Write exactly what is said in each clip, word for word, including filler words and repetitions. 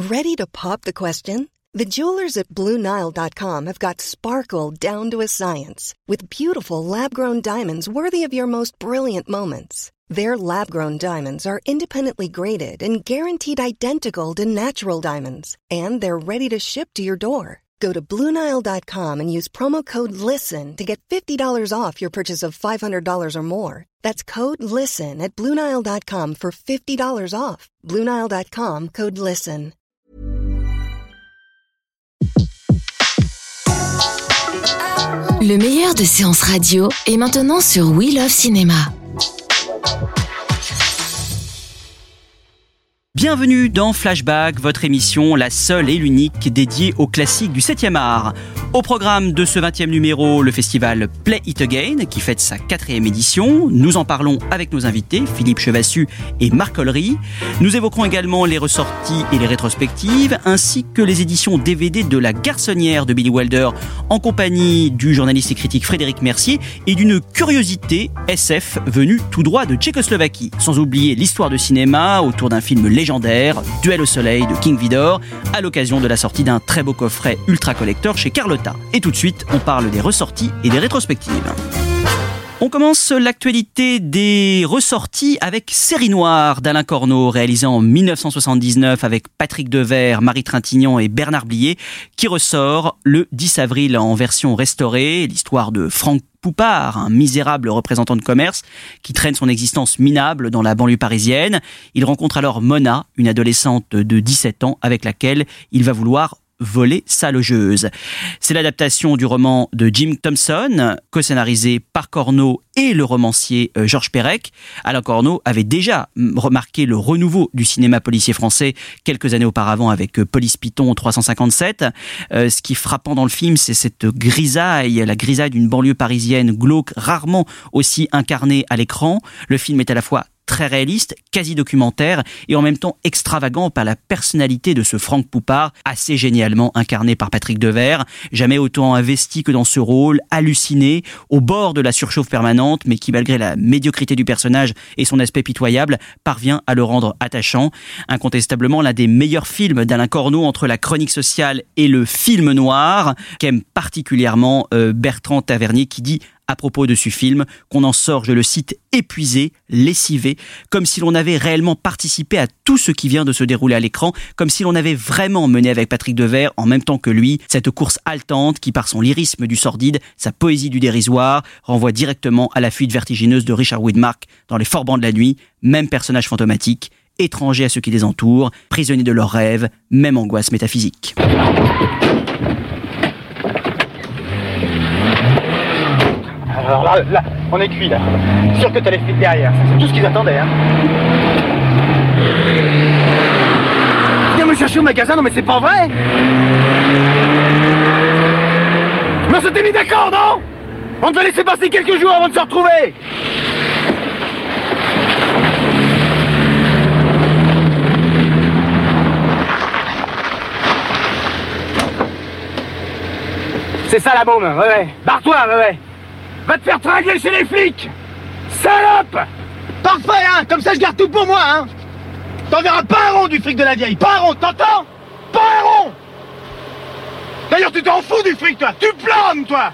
Ready to pop the question? The jewelers at Blue Nile dot com have got sparkle down to a science with beautiful lab-grown diamonds worthy of your most brilliant moments. Their lab-grown diamonds are independently graded and guaranteed identical to natural diamonds, and they're ready to ship to your door. Go to Blue Nile dot com and use promo code LISTEN to get fifty dollars off your purchase of five hundred dollars or more. That's code LISTEN at Blue Nile dot com for fifty dollars off. Blue Nile dot com, code LISTEN. Le meilleur de séances radio est maintenant sur We Love Cinéma. Bienvenue dans Flashback, votre émission, la seule et l'unique dédiée aux classiques du septième art. Au programme de ce vingtième numéro, le festival Play It Again, qui fête sa quatrième édition. Nous en parlons avec nos invités, Philippe Chevassus et Marc Ollery. Nous évoquerons également les ressorties et les rétrospectives, ainsi que les éditions D V D de La Garçonnière de Billy Wilder, en compagnie du journaliste et critique Frédéric Mercier, et d'une curiosité S F venue tout droit de Tchécoslovaquie. Sans oublier l'histoire de cinéma autour d'un film légendaire, légendaire, Duel au soleil de King Vidor, à l'occasion de la sortie d'un très beau coffret ultra collector chez Carlotta. Et tout de suite, on parle des ressorties et des rétrospectives. On commence l'actualité des ressorties avec Série Noire d'Alain Corneau, réalisé en dix-neuf cent soixante-dix-neuf avec Patrick Devers, Marie Trintignant et Bernard Blier, qui ressort le dix avril en version restaurée. L'histoire de Franck Poupart, un misérable représentant de commerce qui traîne son existence minable dans la banlieue parisienne. Il rencontre alors Mona, une adolescente de dix-sept ans avec laquelle il va vouloir voler sa logeuse. C'est l'adaptation du roman de Jim Thompson, co-scénarisé par Corneau et le romancier Georges Perec. Alain Corneau avait déjà remarqué le renouveau du cinéma policier français quelques années auparavant avec Police Python trois cent cinquante-sept. Euh, ce qui est frappant dans le film, c'est cette grisaille, la grisaille d'une banlieue parisienne glauque, rarement aussi incarnée à l'écran. Le film est à la fois très réaliste, quasi documentaire et en même temps extravagant par la personnalité de ce Franck Poupart, assez génialement incarné par Patrick Devers, jamais autant investi que dans ce rôle, halluciné, au bord de la surchauffe permanente, mais qui malgré la médiocrité du personnage et son aspect pitoyable, parvient à le rendre attachant. Incontestablement l'un des meilleurs films d'Alain Corneau entre la chronique sociale et le film noir, qu'aime particulièrement euh, Bertrand Tavernier qui dit à propos de ce film, qu'on en sort, je le cite, épuisé, lessivé, comme si l'on avait réellement participé à tout ce qui vient de se dérouler à l'écran, comme si l'on avait vraiment mené avec Patrick Devers, en même temps que lui, cette course haletante qui, par son lyrisme du sordide, sa poésie du dérisoire, renvoie directement à la fuite vertigineuse de Richard Widmark dans Les Forbans de la nuit, même personnage fantomatique, étranger à ceux qui les entourent, prisonnier de leurs rêves, même angoisse métaphysique. Alors là, là, on est cuit là. Sûr que t'as les flics derrière. C'est tout ce qu'ils attendaient, hein. Viens me chercher au magasin, non mais c'est pas vrai. Mais on s'était mis d'accord, non? On devait laisser passer quelques jours avant de se retrouver. C'est ça la bombe, ouais ouais. Barre-toi, ouais ouais. Va te faire tringler chez les flics! Salope! Parfait, hein! Comme ça, je garde tout pour moi, hein! T'enverras pas un rond du fric de la vieille! Pas un rond, t'entends? Pas un rond! D'ailleurs, tu t'en fous du fric, toi! Tu planes, toi!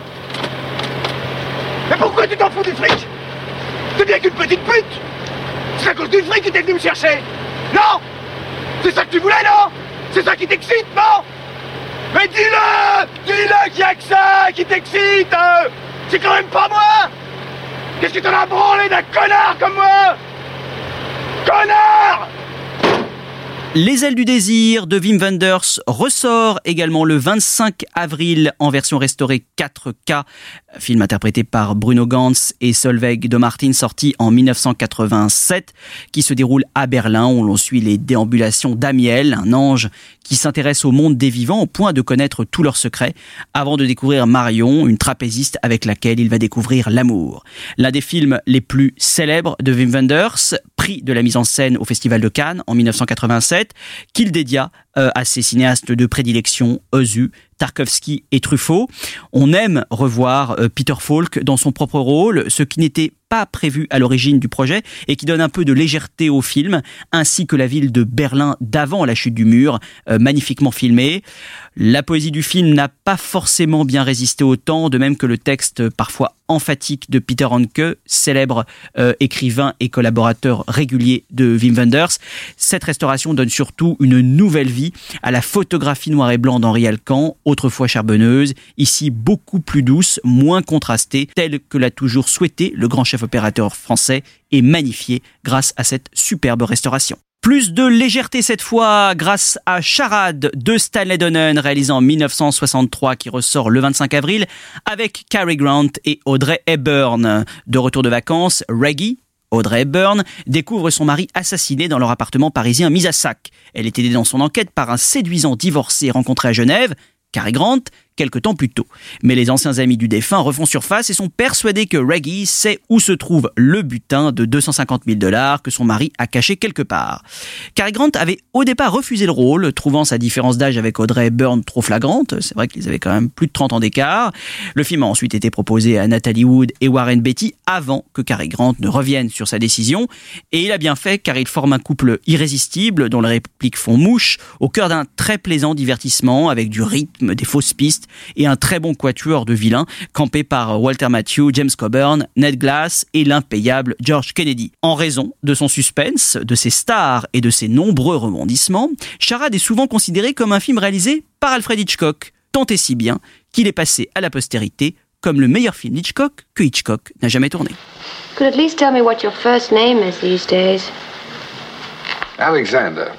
Mais pourquoi tu t'en fous du fric? T'es bien qu'une petite pute! C'est à cause du fric que t'es venu me chercher! Non! C'est ça que tu voulais, non? C'est ça qui t'excite, non? Mais dis-le! Dis-le qu'il y a que ça qui t'excite! euh C'est quand même pas moi! Qu'est-ce que t'en as branlé d'un connard comme moi? Connard! Les ailes du désir de Wim Wenders ressort également le vingt-cinq avril en version restaurée quatre K, film interprété par Bruno Ganz et Solveig de Martin, sorti en dix-neuf cent quatre-vingt-sept, qui se déroule à Berlin, où l'on suit les déambulations d'Amiel, un ange qui s'intéresse au monde des vivants au point de connaître tous leurs secrets, avant de découvrir Marion, une trapéziste avec laquelle il va découvrir l'amour. L'un des films les plus célèbres de Wim Wenders, prix de la mise en scène au Festival de Cannes en dix-neuf cent quatre-vingt-sept, qu'il dédia euh, à ses cinéastes de prédilection, Ozu, Tarkovsky et Truffaut. On aime revoir euh, Peter Falk dans son propre rôle, ce qui n'était pas prévu à l'origine du projet et qui donne un peu de légèreté au film, ainsi que la ville de Berlin d'avant la chute du mur, euh, magnifiquement filmée. La poésie du film n'a pas forcément bien résisté au temps, de même que le texte parfois emphatique de Peter Handke, célèbre euh, écrivain et collaborateur régulier de Wim Wenders. Cette restauration donne surtout une nouvelle vie à la photographie noir et blanc d'Henri Alcan, autrefois charbonneuse, ici beaucoup plus douce, moins contrastée, telle que l'a toujours souhaité le grand chef opérateur français et magnifiée grâce à cette superbe restauration. Plus de légèreté cette fois grâce à Charade de Stanley Donen, réalisé en dix-neuf cent soixante-trois, qui ressort le vingt-cinq avril avec Cary Grant et Audrey Hepburn. De retour de vacances, Reggie, Audrey Hepburn, découvre son mari assassiné dans leur appartement parisien mis à sac. Elle est aidée dans son enquête par un séduisant divorcé rencontré à Genève, Cary Grant, quelque temps plus tôt. Mais les anciens amis du défunt refont surface et sont persuadés que Reggie sait où se trouve le butin de deux cent cinquante mille dollars que son mari a caché quelque part. Cary Grant avait au départ refusé le rôle, trouvant sa différence d'âge avec Audrey Hepburn trop flagrante. C'est vrai qu'ils avaient quand même plus de trente ans d'écart. Le film a ensuite été proposé à Natalie Wood et Warren Beatty avant que Cary Grant ne revienne sur sa décision. Et il a bien fait car il forme un couple irrésistible dont les répliques font mouche au cœur d'un très plaisant divertissement avec du rythme, des fausses pistes et un très bon quatuor de vilains campé par Walter Matthau, James Coburn, Ned Glass et l'impayable George Kennedy. En raison de son suspense, de ses stars et de ses nombreux rebondissements, Charade est souvent considéré comme un film réalisé par Alfred Hitchcock, tant et si bien qu'il est passé à la postérité comme le meilleur film d'Hitchcock que Hitchcock n'a jamais tourné. Could at least tell me what your first name is these days. Alexander.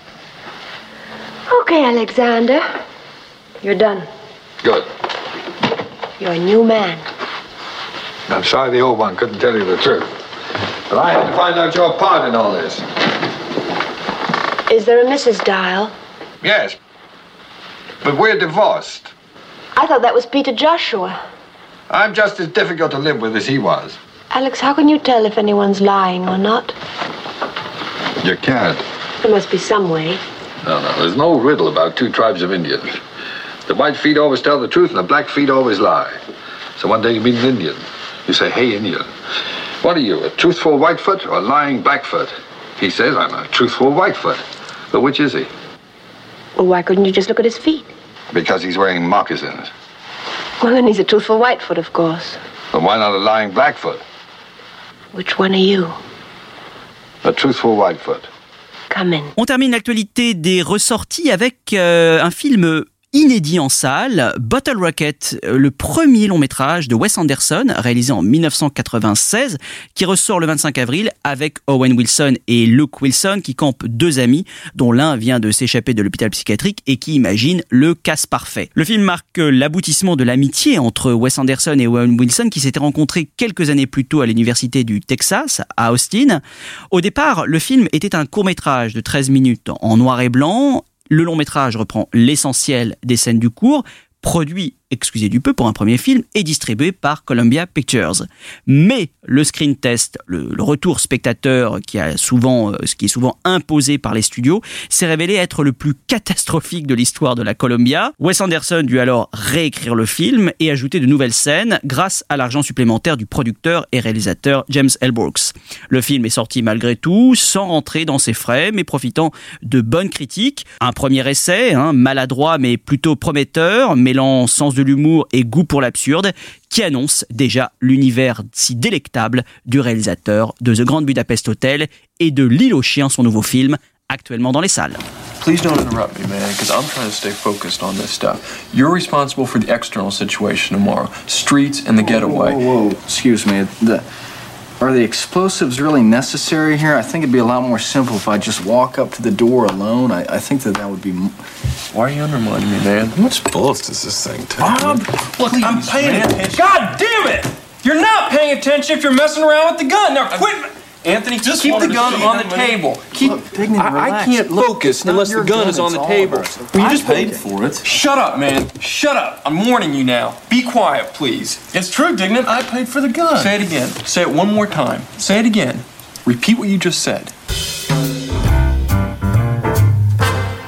Okay, Alexander. You're done. Good. You're a new man. I'm sorry the old one couldn't tell you the truth. But I had to find out your part in all this. Is there a Missus Dial? Yes. But we're divorced. I thought that was Peter Joshua. I'm just as difficult to live with as he was. Alex, how can you tell if anyone's lying or not? You can't. There must be some way. No, no, there's no riddle about two tribes of Indians. The white feet always tell the truth and the black feet always lie. So one day you meet an Indian. You say, hey, Indian, what are you, a truthful Whitefoot or a lying Blackfoot? He says, I'm a truthful Whitefoot. But which is he? Well, why couldn't you just look at his feet? Because he's wearing moccasins. Well, then he's a truthful Whitefoot, of course. But why not a lying Blackfoot? Which one are you? A truthful Whitefoot. Come in. On termine l'actualité des ressorties avec euh, un film inédit en salle, Bottle Rocket, le premier long métrage de Wes Anderson, réalisé en dix-neuf cent quatre-vingt-seize, qui ressort le vingt-cinq avril avec Owen Wilson et Luke Wilson qui campent deux amis, dont l'un vient de s'échapper de l'hôpital psychiatrique et qui imagine le casse parfait. Le film marque l'aboutissement de l'amitié entre Wes Anderson et Owen Wilson qui s'étaient rencontrés quelques années plus tôt à l'université du Texas, à Austin. Au départ, le film était un court-métrage de treize minutes en noir et blanc. Le long-métrage reprend l'essentiel des scènes du court, produit, excusez du peu, pour un premier film et distribué par Columbia Pictures. Mais le screen test, le, le retour spectateur qui, a souvent, ce qui est souvent imposé par les studios, s'est révélé être le plus catastrophique de l'histoire de la Columbia. Wes Anderson dut alors réécrire le film et ajouter de nouvelles scènes grâce à l'argent supplémentaire du producteur et réalisateur James L. Brooks. Le film est sorti malgré tout, sans rentrer dans ses frais, mais profitant de bonnes critiques. Un premier essai, hein, maladroit mais plutôt prometteur, mêlant sens de l'humour et goût pour l'absurde, qui annonce déjà l'univers si délectable du réalisateur de The Grand Budapest Hotel et de L'Île aux chiens, son nouveau film, actuellement dans les salles. Please don't interrupt me, man, because I'm trying to stay focused on this stuff. You're responsible for the external situation tomorrow. Streets and the getaway. Whoa, whoa, whoa. Excuse me. The, are the explosives really necessary here? I think it'd be a lot more simple if I just walk up to the door alone. I, I think that that would be... M- Why are you undermining me, man? How much bullets does this thing take? Bob, look, Please, I'm paying man. attention. God damn it! You're not paying attention if you're messing around with the gun. Now quit... Anthony, just keep the gun on the table. Keep. Look, Dignan, I, I relax. can't Look, focus it's not unless your the gun gun, is on it's the all table. of ours. Will you I just paid focus? for it. Shut up, man. Shut up. I'm warning you now. Be quiet, please. It's true, Dignan. I paid for the gun. Say it again. Say it one more time. Say it again. Repeat what you just said.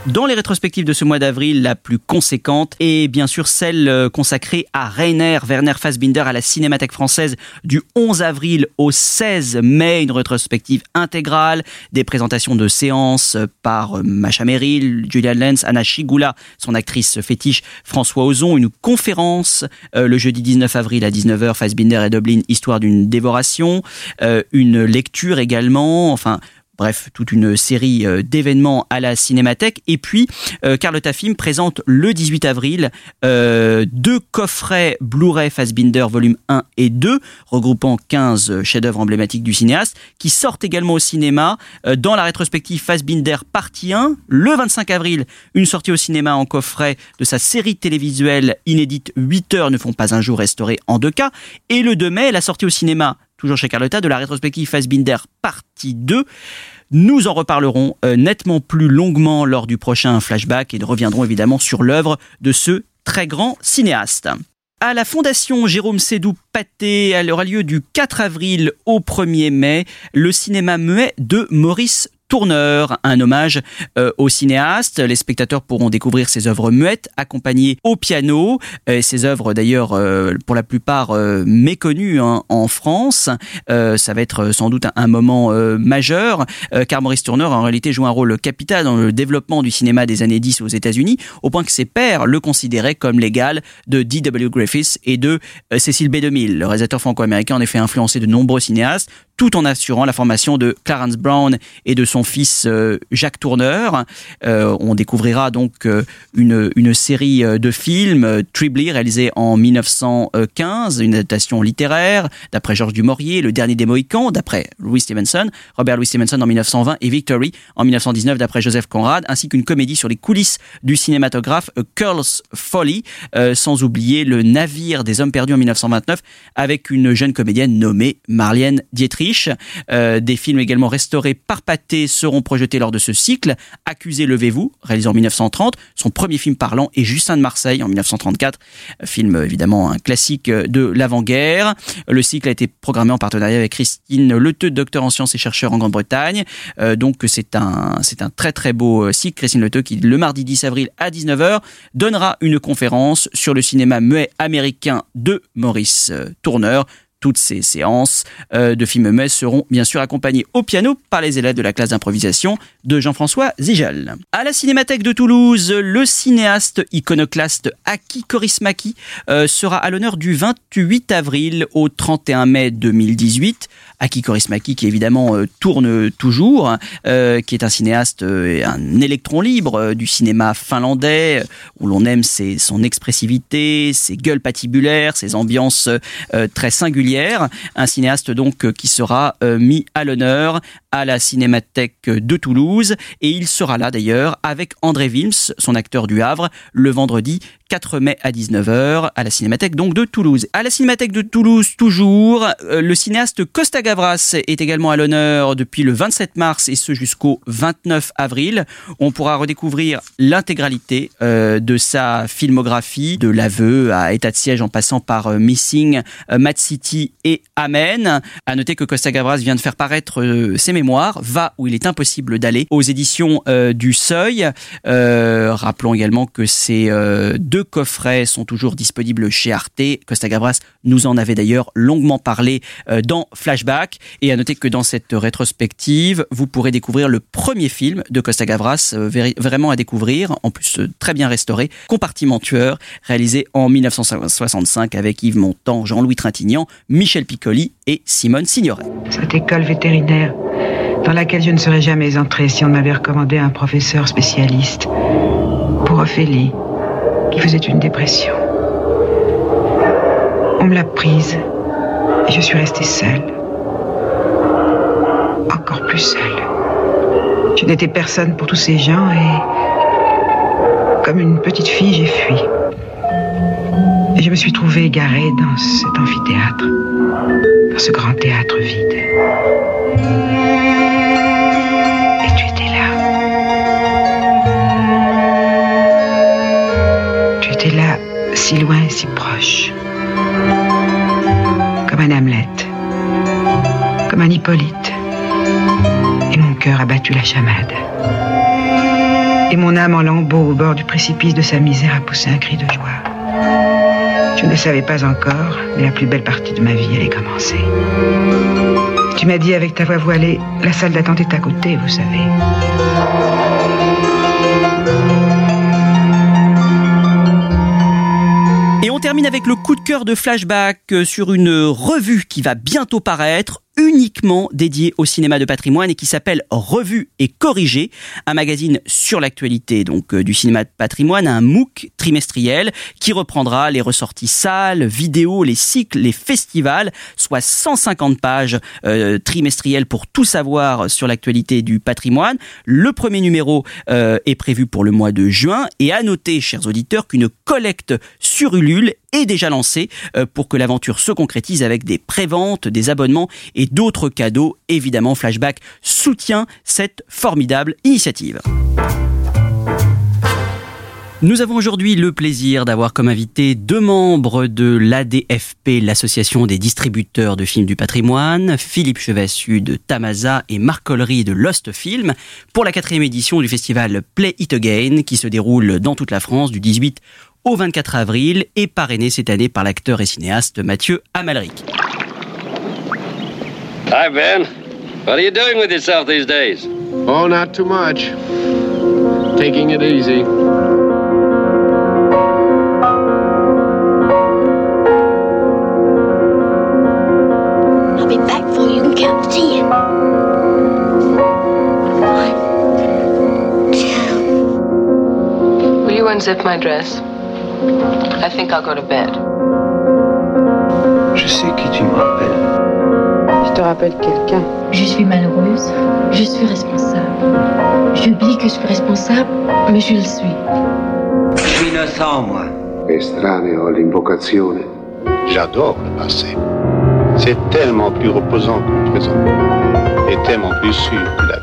Dans les rétrospectives de ce mois d'avril, la plus conséquente est bien sûr celle consacrée à Rainer Werner Fassbinder à la Cinémathèque française du onze avril au seize mai, une rétrospective intégrale, des présentations de séances par Masha Merrill, Julian Lenz, Anna Schygulla, son actrice fétiche François Ozon, une conférence euh, le jeudi dix-neuf avril à dix-neuf heures, Fassbinder et Dublin, histoire d'une dévoration, euh, une lecture également, enfin... Bref, toute une série d'événements à la Cinémathèque. Et puis, euh, Carlotta Film présente le dix-huit avril euh, deux coffrets Blu-ray Fassbinder volume un et deux, regroupant quinze chefs-d'œuvre emblématiques du cinéaste, qui sortent également au cinéma euh, dans la rétrospective Fassbinder partie un. Le vingt-cinq avril, une sortie au cinéma en coffret de sa série télévisuelle inédite huit heures ne font pas un jour restaurée en deux cas. Et le deux mai, la sortie au cinéma toujours chez Carlotta, de la rétrospective Fassbinder partie deux. Nous en reparlerons euh, nettement plus longuement lors du prochain flashback et reviendrons évidemment sur l'œuvre de ce très grand cinéaste. À la Fondation Jérôme Sédou-Pathé, elle aura lieu du quatre avril au premier mai, le cinéma muet de Maurice Tourneur, un hommage euh, au cinéaste. Les spectateurs pourront découvrir ses œuvres muettes, accompagnées au piano. Euh, ses œuvres d'ailleurs, euh, pour la plupart, euh, méconnues hein, en France. Euh, ça va être sans doute un, un moment euh, majeur, euh, car Maurice Tourneur a en réalité joué un rôle capital dans le développement du cinéma des années dix aux États-Unis, au point que ses pairs le considéraient comme l'égal de D W Griffiths et de euh, Cecil B. DeMille. Le réalisateur franco-américain en effet influencé de nombreux cinéastes, tout en assurant la formation de Clarence Brown et de son fils euh, Jacques Tourneur. Euh, on découvrira donc euh, une, une série de films, euh, Tribly, réalisé en mille neuf cent quinze, une adaptation littéraire d'après Georges Dumaurier, Le Dernier des Mohicans d'après Louis Stevenson, Robert Louis Stevenson en mille neuf cent vingt et Victory en mille neuf cent dix-neuf d'après Joseph Conrad, ainsi qu'une comédie sur les coulisses du cinématographe, A Girl's Folly, euh, sans oublier Le Navire des Hommes Perdus en mille neuf cent vingt-neuf avec une jeune comédienne nommée Marlène Dietrich. Euh, des films également restaurés par Pathé seront projetés lors de ce cycle. Accusé, levez-vous, réalisé en mille neuf cent trente, son premier film parlant est Justin de Marseille en mille neuf cent trente-quatre, film évidemment un classique de l'avant-guerre. Le cycle a été programmé en partenariat avec Christine Leteux, docteur en sciences et chercheur en Grande-Bretagne. Euh, donc c'est un, c'est un très très beau cycle. Christine Leteux qui le mardi dix avril à dix-neuf heures donnera une conférence sur le cinéma muet américain de Maurice Tourneur. Toutes ces séances euh, de films muets seront bien sûr accompagnées au piano par les élèves de la classe d'improvisation de Jean-François Zigel. À la Cinémathèque de Toulouse, le cinéaste iconoclaste Aki Kaurismäki euh, sera à l'honneur du vingt-huit avril au trente et un mai deux mille dix-huit. Aki Kaurismäki qui évidemment euh, tourne toujours, euh, qui est un cinéaste, euh, un électron libre euh, du cinéma finlandais, où l'on aime ses, son expressivité, ses gueules patibulaires, ses ambiances euh, très singulières. Un cinéaste donc qui sera euh, mis à l'honneur à la Cinémathèque de Toulouse, et il sera là d'ailleurs avec André Wilms, son acteur du Havre, le vendredi quatre mai à dix-neuf heures à la Cinémathèque donc de Toulouse. À la Cinémathèque de Toulouse toujours, euh, le cinéaste Costa Gavras est également à l'honneur depuis le vingt-sept mars et ce jusqu'au vingt-neuf avril. On pourra redécouvrir l'intégralité euh, de sa filmographie, de L'Aveu à État de siège en passant par euh, Missing, euh, Mad City et Amen. À noter que Costa Gavras vient de faire paraître euh, ses mémoires, Va où il est impossible d'aller, aux éditions euh, du Seuil. Euh, rappelons également que ces euh, deux coffrets sont toujours disponibles chez Arte. Costa Gavras nous en avait d'ailleurs longuement parlé euh, dans Flashback. Et à noter que dans cette rétrospective, vous pourrez découvrir le premier film de Costa Gavras, euh, véri- vraiment à découvrir, en plus euh, très bien restauré, Compartiment tueur, réalisé en mille neuf cent soixante-cinq avec Yves Montand, Jean-Louis Trintignant, Michel Piccoli et Simone Signoret. Cette école vétérinaire dans laquelle je ne serais jamais entrée si on m'avait recommandé un professeur spécialiste pour Ophélie, qui faisait une dépression. On me l'a prise et je suis restée seule. Encore plus seule. Je n'étais personne pour tous ces gens et, comme une petite fille, j'ai fui. Et je me suis trouvée égarée dans cet amphithéâtre, dans ce grand théâtre vide. Et tu étais là. Tu étais là, si loin et si proche. Comme un Hamlet. Comme un Hippolyte. Et mon cœur a battu la chamade. Et mon âme en lambeaux au bord du précipice de sa misère a poussé un cri de joie. Je ne le savais pas encore, mais la plus belle partie de ma vie allait commencer. Tu m'as dit avec ta voix voilée, la salle d'attente est à côté, vous savez. Et on termine avec le coup de cœur de Flashback sur une revue qui va bientôt paraître, uniquement dédiée au cinéma de patrimoine et qui s'appelle Revue et Corrigée, un magazine sur l'actualité donc du cinéma de patrimoine, un MOOC trimestriel qui reprendra les ressorties salles, vidéos, les cycles, les festivals, soit cent cinquante pages euh, trimestrielles pour tout savoir sur l'actualité du patrimoine. Le premier numéro euh, est prévu pour le mois de juin et à noter, chers auditeurs, qu'une collecte sur Ulule est déjà lancée euh, pour que l'aventure se concrétise avec des préventes, des abonnements et d'autres cadeaux. Évidemment, Flashback soutient cette formidable initiative. Nous avons aujourd'hui le plaisir d'avoir comme invité deux membres de l'A D F P, l'association des distributeurs de films du patrimoine, Philippe Chevassus de Tamasa et Marc Collery de Lost Film, pour la quatrième édition du festival Play It Again, qui se déroule dans toute la France du dix-huit au vingt-quatre avril et parrainé cette année par l'acteur et cinéaste Mathieu Amalric. Hi, Ben. What are you doing with yourself these days? Oh, not too much. Taking it easy. I'll be back before you can count to ten. One, two. Will you unzip my dress? I think I'll go to bed. Je sais qui tu me rappelles. Je te rappelle quelqu'un. Je suis malheureuse, je suis responsable. J'oublie que je suis responsable, mais je le suis. Je suis innocent, moi. Estraneo all'invocazione. J'adore le passé. C'est tellement plus reposant que le présent. Et tellement plus sûr que l'avenir.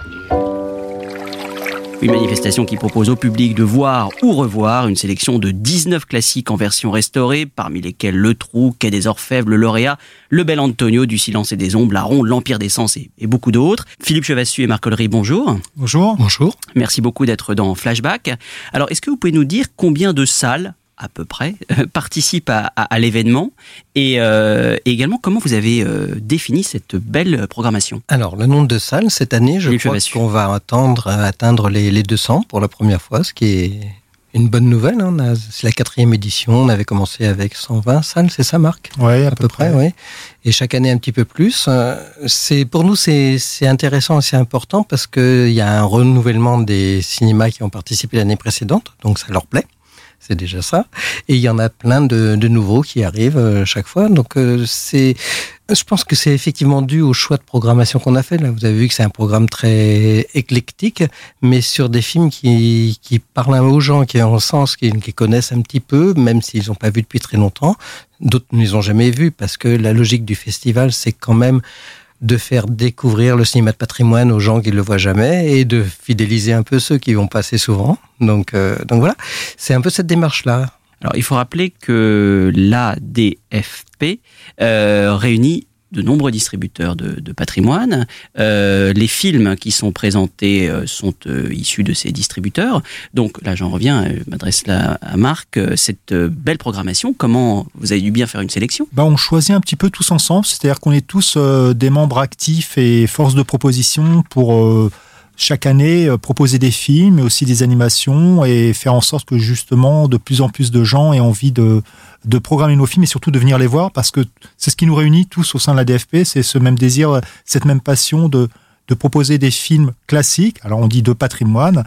Une manifestation qui propose au public de voir ou revoir une sélection de dix-neuf classiques en version restaurée, parmi lesquels Le Trou, Quai des Orfèvres, Le Lauréat, Le Bel Antonio, Du Silence et des Ombres, La Ronde, L'Empire des Sens et, et beaucoup d'autres. Philippe Chevassus et Marc Collery, bonjour. Bonjour. Bonjour. Merci beaucoup d'être dans Flashback. Alors, est-ce que vous pouvez nous dire combien de salles à peu près, euh, participe à, à, à l'événement et, euh, et également comment vous avez euh, défini cette belle programmation? Alors, le nombre de salles, cette année, je Philippe crois Chevassus. qu'on va attendre, atteindre les, les deux cents pour la première fois, ce qui est une bonne nouvelle. Hein. On a, c'est la quatrième édition, on avait commencé avec cent vingt salles, c'est ça Marc? Oui, à, à peu, peu près. près, oui. Et chaque année un petit peu plus. C'est, pour nous, c'est, c'est intéressant et c'est important parce qu'il y a un renouvellement des cinémas qui ont participé l'année précédente, donc ça leur plaît. C'est déjà ça. Et il y en a plein de, de nouveaux qui arrivent euh, chaque fois. Donc, euh, c'est, je pense que c'est effectivement dû au choix de programmation qu'on a fait. Là, vous avez vu que c'est un programme très éclectique, mais sur des films qui, qui parlent aux gens, qui ont un sens, qui, qui connaissent un petit peu, même s'ils n'ont pas vu depuis très longtemps. D'autres ne les ont jamais vus parce que la logique du festival, c'est quand même de faire découvrir le cinéma de patrimoine aux gens qui ne le voient jamais et de fidéliser un peu ceux qui vont passer souvent. Donc, euh, donc voilà, c'est un peu cette démarche-là. Alors, il faut rappeler que l'A D F P euh, réunit de nombreux distributeurs de, de patrimoine. Euh, les films qui sont présentés euh, sont euh, issus de ces distributeurs. Donc là, j'en reviens, je m'adresse là à Marc. Cette euh, belle programmation, comment vous avez dû bien faire une sélection? Bah, on choisit un petit peu tous ensemble, c'est-à-dire qu'on est tous euh, des membres actifs et force de proposition pour euh, chaque année euh, proposer des films, mais aussi des animations et faire en sorte que justement de plus en plus de gens aient envie de de programmer nos films et surtout de venir les voir parce que c'est ce qui nous réunit tous au sein de l'A D F P, c'est ce même désir, cette même passion de, de proposer des films classiques, alors on dit de patrimoine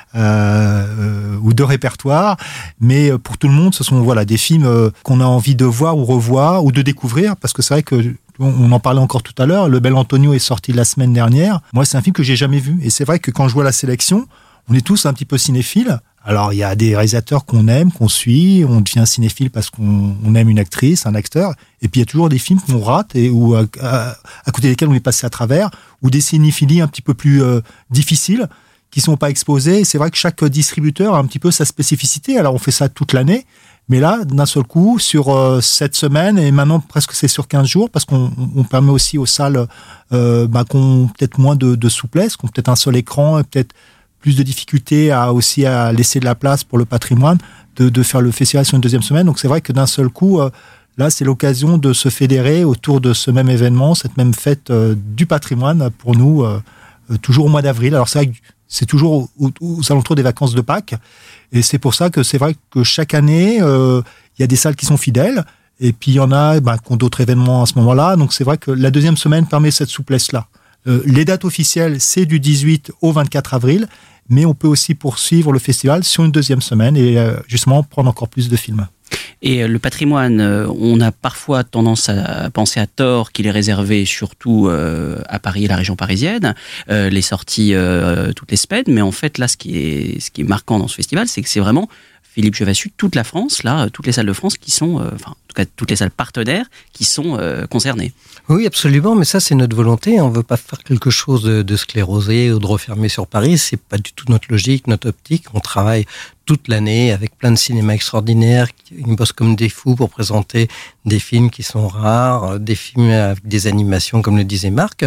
euh, ou de répertoire, mais pour tout le monde ce sont voilà, des films euh, qu'on a envie de voir ou revoir ou de découvrir parce que c'est vrai que on en parlait encore tout à l'heure, Le Bel Antonio est sorti la semaine dernière, moi c'est un film que j'ai jamais vu et c'est vrai que quand je vois la sélection, on est tous un petit peu cinéphiles. Alors, il y a des réalisateurs qu'on aime, qu'on suit, on devient cinéphile parce qu'on on aime une actrice, un acteur, et puis il y a toujours des films qu'on rate et ou à, à, à côté desquels on est passé à travers, ou des cinéphilies un petit peu plus euh, difficiles qui sont pas exposées. Et c'est vrai que chaque distributeur a un petit peu sa spécificité. Alors, on fait ça toute l'année, mais là, d'un seul coup, sur euh, cette semaine, et maintenant presque c'est sur quinze jours, parce qu'on on permet aussi aux salles euh, bah, qui ont peut-être moins de, de souplesse, qui ont peut-être un seul écran, et peut-être plus de difficultés à aussi à laisser de la place pour le patrimoine, de, de faire le festival sur une deuxième semaine. Donc c'est vrai que d'un seul coup, euh, là, c'est l'occasion de se fédérer autour de ce même événement, cette même fête euh, du patrimoine pour nous, euh, euh, toujours au mois d'avril. Alors c'est vrai que c'est toujours aux, aux alentours des vacances de Pâques. Et c'est pour ça que c'est vrai que chaque année, euh, il y a des salles qui sont fidèles. Et puis il y en a bah, qui ont d'autres événements à ce moment-là. Donc c'est vrai que la deuxième semaine permet cette souplesse-là. Euh, les dates officielles, c'est du dix-huit au vingt-quatre avril. Mais on peut aussi poursuivre le festival sur une deuxième semaine et euh, justement prendre encore plus de films. Et le patrimoine, on a parfois tendance à penser à tort qu'il est réservé surtout à Paris et la région parisienne, les sorties toutes les semaines, mais en fait là ce qui est, ce qui est marquant dans ce festival, c'est que c'est vraiment Philippe Jevassus, toute la France, là, toutes les salles de France qui sont, enfin en tout cas toutes les salles partenaires qui sont concernées. Oui, absolument, mais ça c'est notre volonté. On ne veut pas faire quelque chose de, de sclérosé ou de refermé sur Paris. C'est pas du tout notre logique, notre optique. On travaille toute l'année avec plein de cinémas extraordinaires qui bossent comme des fous pour présenter des films qui sont rares, des films avec des animations comme le disait Marc.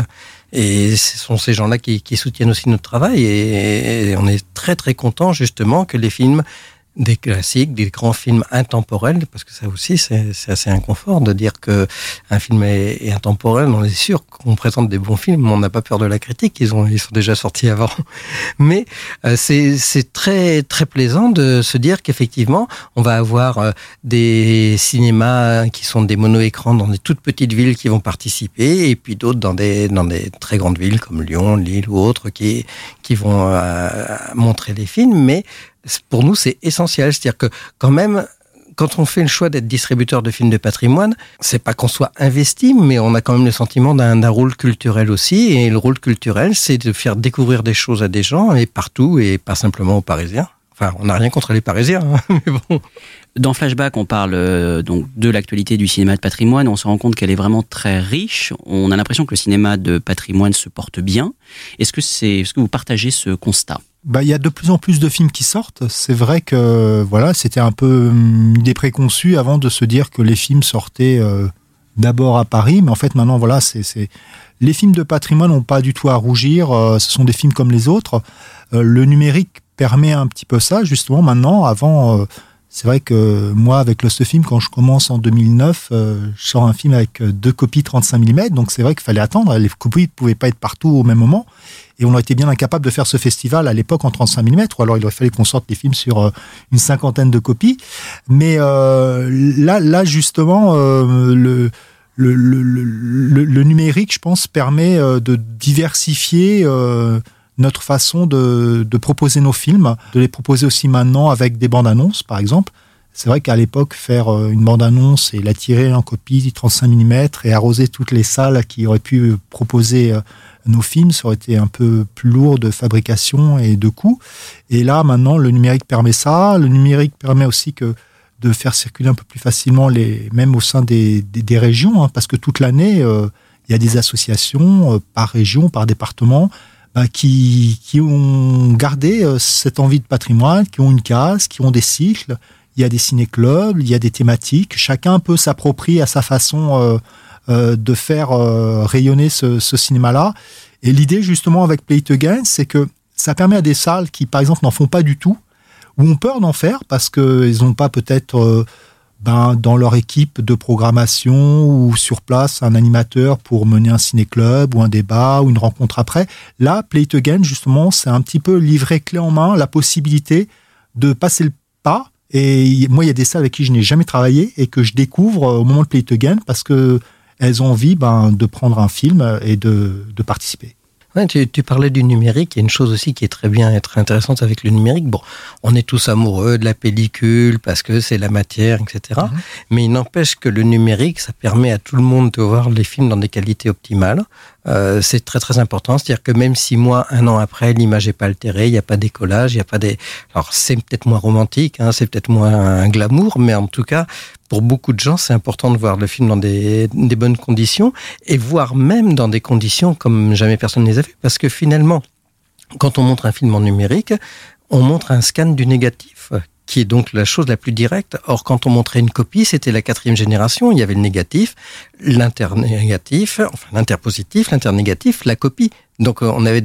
Et ce sont ces gens-là qui, qui soutiennent aussi notre travail. Et, et on est très très content justement que les films des classiques, des grands films intemporels, parce que ça aussi c'est, c'est assez inconfort de dire que un film est, est intemporel. On est sûr qu'on présente des bons films, mais on n'a pas peur de la critique. Ils ont, ils sont déjà sortis avant. Mais euh, c'est, c'est très très plaisant de se dire qu'effectivement on va avoir euh, des cinémas qui sont des mono-écrans dans des toutes petites villes qui vont participer, et puis d'autres dans des dans des très grandes villes comme Lyon, Lille ou autres qui qui vont euh, montrer les films, mais pour nous, c'est essentiel. C'est-à-dire que quand même, quand on fait le choix d'être distributeur de films de patrimoine, c'est pas qu'on soit investi, mais on a quand même le sentiment d'un, d'un rôle culturel aussi. Et le rôle culturel, c'est de faire découvrir des choses à des gens, et partout, et pas simplement aux Parisiens. Enfin, on n'a rien contre les Parisiens, hein, mais bon. Dans Flashback, on parle euh, donc de l'actualité du cinéma de patrimoine. On se rend compte qu'elle est vraiment très riche. On a l'impression que le cinéma de patrimoine se porte bien. Est-ce que c'est, est-ce que vous partagez ce constat ? Bah, il y a de plus en plus de films qui sortent. C'est vrai que voilà, c'était un peu une idée préconçue avant de se dire que les films sortaient euh, d'abord à Paris, mais en fait maintenant voilà, c'est, c'est... les films de patrimoine n'ont pas du tout à rougir. Euh, ce sont des films comme les autres. Euh, le numérique permet un petit peu ça justement maintenant. Avant, euh, c'est vrai que moi avec Lost Film, quand je commence en deux mille neuf, euh, je sors un film avec deux copies trente-cinq millimètres, donc c'est vrai qu'il fallait attendre. Les copies ne pouvaient pas être partout au même moment. Et on aurait été bien incapable de faire ce festival à l'époque en trente-cinq millimètres, ou alors il aurait fallu qu'on sorte des films sur euh, une cinquantaine de copies. Mais euh, là, là justement, euh, le, le, le, le, le numérique, je pense, permet euh, de diversifier euh, notre façon de, de proposer nos films, de les proposer aussi maintenant avec des bandes annonces, par exemple. C'est vrai qu'à l'époque, faire une bande-annonce et la tirer en copie trente-cinq millimètres et arroser toutes les salles qui auraient pu proposer nos films, ça aurait été un peu plus lourd de fabrication et de coûts. Et là, maintenant, le numérique permet ça. Le numérique permet aussi que de faire circuler un peu plus facilement, les, même au sein des, des, des régions, hein, parce que toute l'année, euh, il y a des associations euh, par région, par département, bah, qui, qui ont gardé euh, cette envie de patrimoine, qui ont une case, qui ont des cycles. Il y a des ciné-clubs, il y a des thématiques. Chacun peut s'approprier à sa façon euh, euh, de faire euh, rayonner ce, ce cinéma-là. Et l'idée, justement, avec Play It Again, c'est que ça permet à des salles qui, par exemple, n'en font pas du tout, ou ont peur d'en faire parce qu'ils n'ont pas peut-être euh, ben, dans leur équipe de programmation ou sur place un animateur pour mener un ciné-club ou un débat ou une rencontre après. Là, Play It Again, justement, c'est un petit peu livrer clé en main la possibilité de passer le pas. Et moi, il y a des salles avec qui je n'ai jamais travaillé et que je découvre au moment de Play It Again parce qu'elles ont envie ben, de prendre un film et de, de participer. Ouais, tu, tu parlais du numérique. Il y a une chose aussi qui est très bien et très intéressante avec le numérique. Bon, on est tous amoureux de la pellicule parce que c'est la matière, et cetera. Mmh. Mais il n'empêche que le numérique, ça permet à tout le monde de voir les films dans des qualités optimales. Euh, c'est très très important, c'est-à-dire que même six mois, un an après, l'image n'est pas altérée, il n'y a pas d'écolage, il n'y a pas des... Alors c'est peut-être moins romantique, hein, c'est peut-être moins un glamour, mais en tout cas, pour beaucoup de gens, c'est important de voir le film dans des, des bonnes conditions, et voire même dans des conditions comme jamais personne ne les a vues, parce que finalement, quand on montre un film en numérique, on montre un scan du négatif, qui est donc la chose la plus directe. Or, quand on montrait une copie, c'était la quatrième génération, il y avait le négatif, l'internégatif, enfin l'interpositif, l'internégatif, la copie. Donc, on avait déjà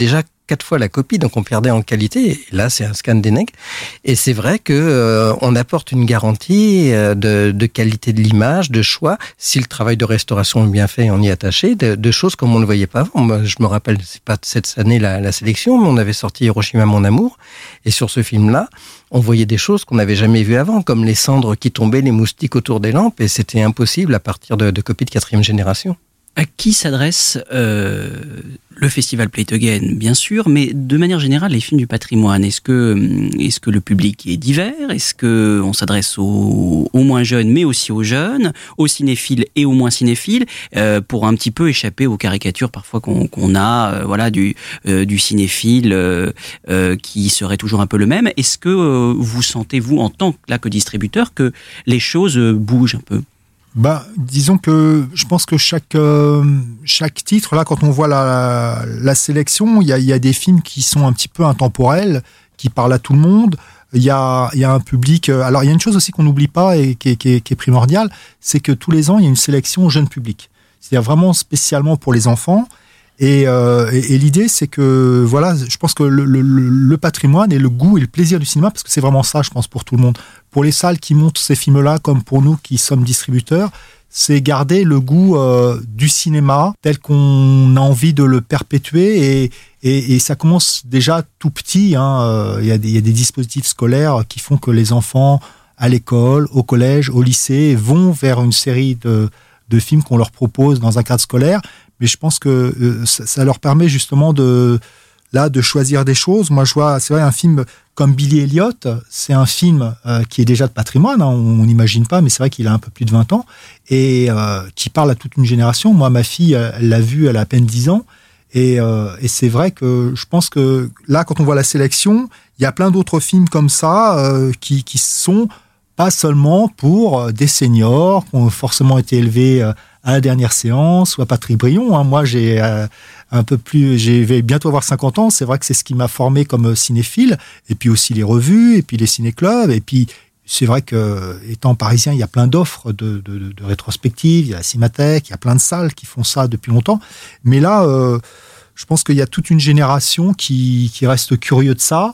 quatre fois la copie, donc on perdait en qualité. Et là, c'est un scan des nègres. Et c'est vrai que euh, on apporte une garantie euh, de, de qualité de l'image, de choix, si le travail de restauration est bien fait, on y est attaché, de, de choses comme on ne voyait pas avant. Moi, je me rappelle, c'est pas cette année la, la sélection, mais on avait sorti Hiroshima, mon amour. Et sur ce film-là, on voyait des choses qu'on n'avait jamais vues avant, comme les cendres qui tombaient, les moustiques autour des lampes, et c'était impossible à partir de, de copies de quatrième génération. À qui s'adresse euh, le festival Play It Again, bien sûr, mais de manière générale, les films du patrimoine, est-ce que, est-ce que le public est divers? Est-ce qu'on s'adresse aux, aux moins jeunes, mais aussi aux jeunes, aux cinéphiles et aux moins cinéphiles, euh, pour un petit peu échapper aux caricatures parfois qu'on, qu'on a, euh, voilà, du, euh, du cinéphile euh, euh, qui serait toujours un peu le même? Est-ce que euh, vous sentez, vous, en tant que, là, que distributeur, que les choses euh, bougent un peu? Bah, disons que je pense que chaque euh, chaque titre, là, quand on voit la, la sélection, il y a, il y a des films qui sont un petit peu intemporels, qui parlent à tout le monde. Il y a, il y a un public. Alors, il y a une chose aussi qu'on n'oublie pas et qui est, qui est, qui est primordiale, c'est que tous les ans, il y a une sélection au jeune public. C'est-à-dire vraiment spécialement pour les enfants. Et, euh, et, et l'idée, c'est que, voilà, je pense que le, le, le patrimoine et le goût et le plaisir du cinéma, parce que c'est vraiment ça, je pense, pour tout le monde. Pour les salles qui montent ces films-là, comme pour nous qui sommes distributeurs, c'est garder le goût euh, du cinéma tel qu'on a envie de le perpétuer. Et, et, et ça commence déjà tout petit. Hein. Euh, il y a des, il y a des dispositifs scolaires qui font que les enfants, à l'école, au collège, au lycée, vont vers une série de, de films qu'on leur propose dans un cadre scolaire. Mais je pense que euh, ça, ça leur permet justement de, là, de choisir des choses. Moi, je vois, c'est vrai, un film comme Billy Elliot, c'est un film euh, qui est déjà de patrimoine, hein, on n'imagine pas, mais c'est vrai qu'il a un peu plus de vingt ans, et euh, qui parle à toute une génération. Moi, ma fille, elle l'a vu, elle a à peine dix ans, et, euh, et c'est vrai que je pense que là, quand on voit la sélection, il y a plein d'autres films comme ça euh, qui, qui sont pas seulement pour des seniors qui ont forcément été élevés euh, à la dernière séance ou à Patrick Brion. Hein. Moi, j'ai euh, un peu plus, j'ai vais bientôt avoir cinquante ans. C'est vrai que c'est ce qui m'a formé comme cinéphile. Et puis aussi les revues, et puis les ciné-clubs. Et puis, c'est vrai que, étant parisien, il y a plein d'offres de, de, de, de rétrospectives. Il y a la Cinémathèque, il y a plein de salles qui font ça depuis longtemps. Mais là, euh, je pense qu'il y a toute une génération qui, qui reste curieux de ça.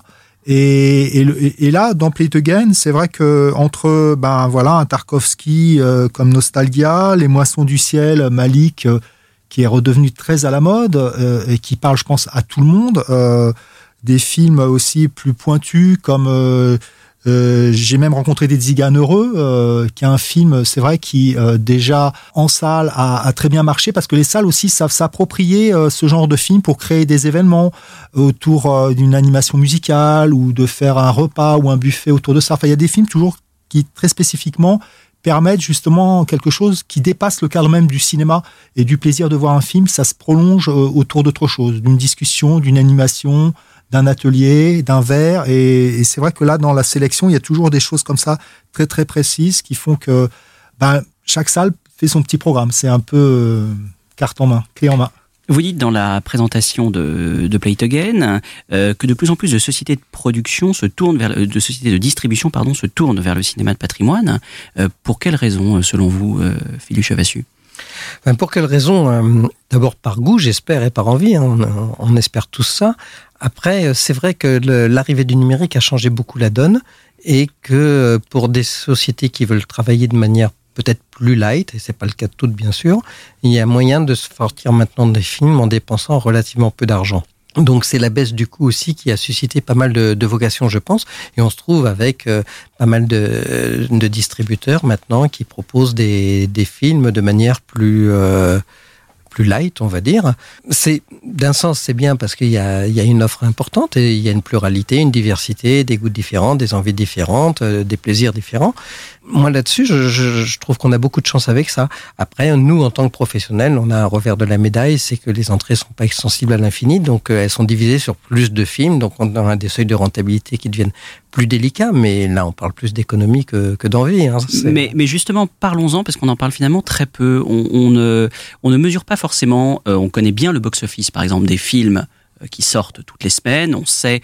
Et, et, et là, dans Play It Again, c'est vrai que entre ben voilà un Tarkovsky euh, comme Nostalgia, Les Moissons du ciel, Malik, euh, qui est redevenu très à la mode euh, et qui parle, je pense, à tout le monde, euh, des films aussi plus pointus comme euh, euh, j'ai même rencontré des Tziganes heureux, euh, qui est un film, c'est vrai, qui euh, déjà en salle a, a très bien marché parce que les salles aussi savent s'approprier euh, ce genre de film pour créer des événements autour euh, d'une animation musicale ou de faire un repas ou un buffet autour de ça. Enfin, il y a des films toujours qui très spécifiquement permettent justement quelque chose qui dépasse le cadre même du cinéma et du plaisir de voir un film. Ça se prolonge euh, autour d'autre chose, d'une discussion, d'une animation, d'un atelier, d'un verre, et, et c'est vrai que là, dans la sélection, il y a toujours des choses comme ça, très très précises, qui font que ben, chaque salle fait son petit programme. C'est un peu euh, carte en main, clé en main. Vous dites dans la présentation de, de Play It Again euh, que de plus en plus de sociétés de production se tournent vers, de sociétés de distribution, pardon, se tournent vers le cinéma de patrimoine. Euh, pour quelles raisons, selon vous, euh, Philippe Chavassu? Ben pour quelles raisons? euh, D'abord par goût, j'espère, et par envie. Hein, on, on espère tous ça. Après, c'est vrai que le, l'arrivée du numérique a changé beaucoup la donne, et que pour des sociétés qui veulent travailler de manière peut-être plus light, et c'est pas le cas de toutes bien sûr, il y a moyen de se sortir maintenant des films en dépensant relativement peu d'argent. Donc c'est la baisse du coût aussi qui a suscité pas mal de, de vocations, je pense, et on se trouve avec euh, pas mal de, de distributeurs maintenant qui proposent des, des films de manière plus euh, plus light, on va dire. C'est, d'un sens, c'est bien parce qu'il y a, il y a une offre importante et il y a une pluralité, une diversité, des goûts différents, des envies différentes, euh, des plaisirs différents. Moi, là-dessus, je, je, je trouve qu'on a beaucoup de chance avec ça. Après, nous, en tant que professionnels, on a un revers de la médaille, c'est que les entrées sont pas extensibles à l'infini, donc euh, elles sont divisées sur plus de films, donc on a des seuils de rentabilité qui deviennent plus délicats, mais là, on parle plus d'économie que, que d'envie. Hein. Mais, mais justement, parlons-en, parce qu'on en parle finalement très peu. On, on, ne, on ne mesure pas forcément, euh, on connaît bien le box-office, par exemple, des films euh, qui sortent toutes les semaines, on sait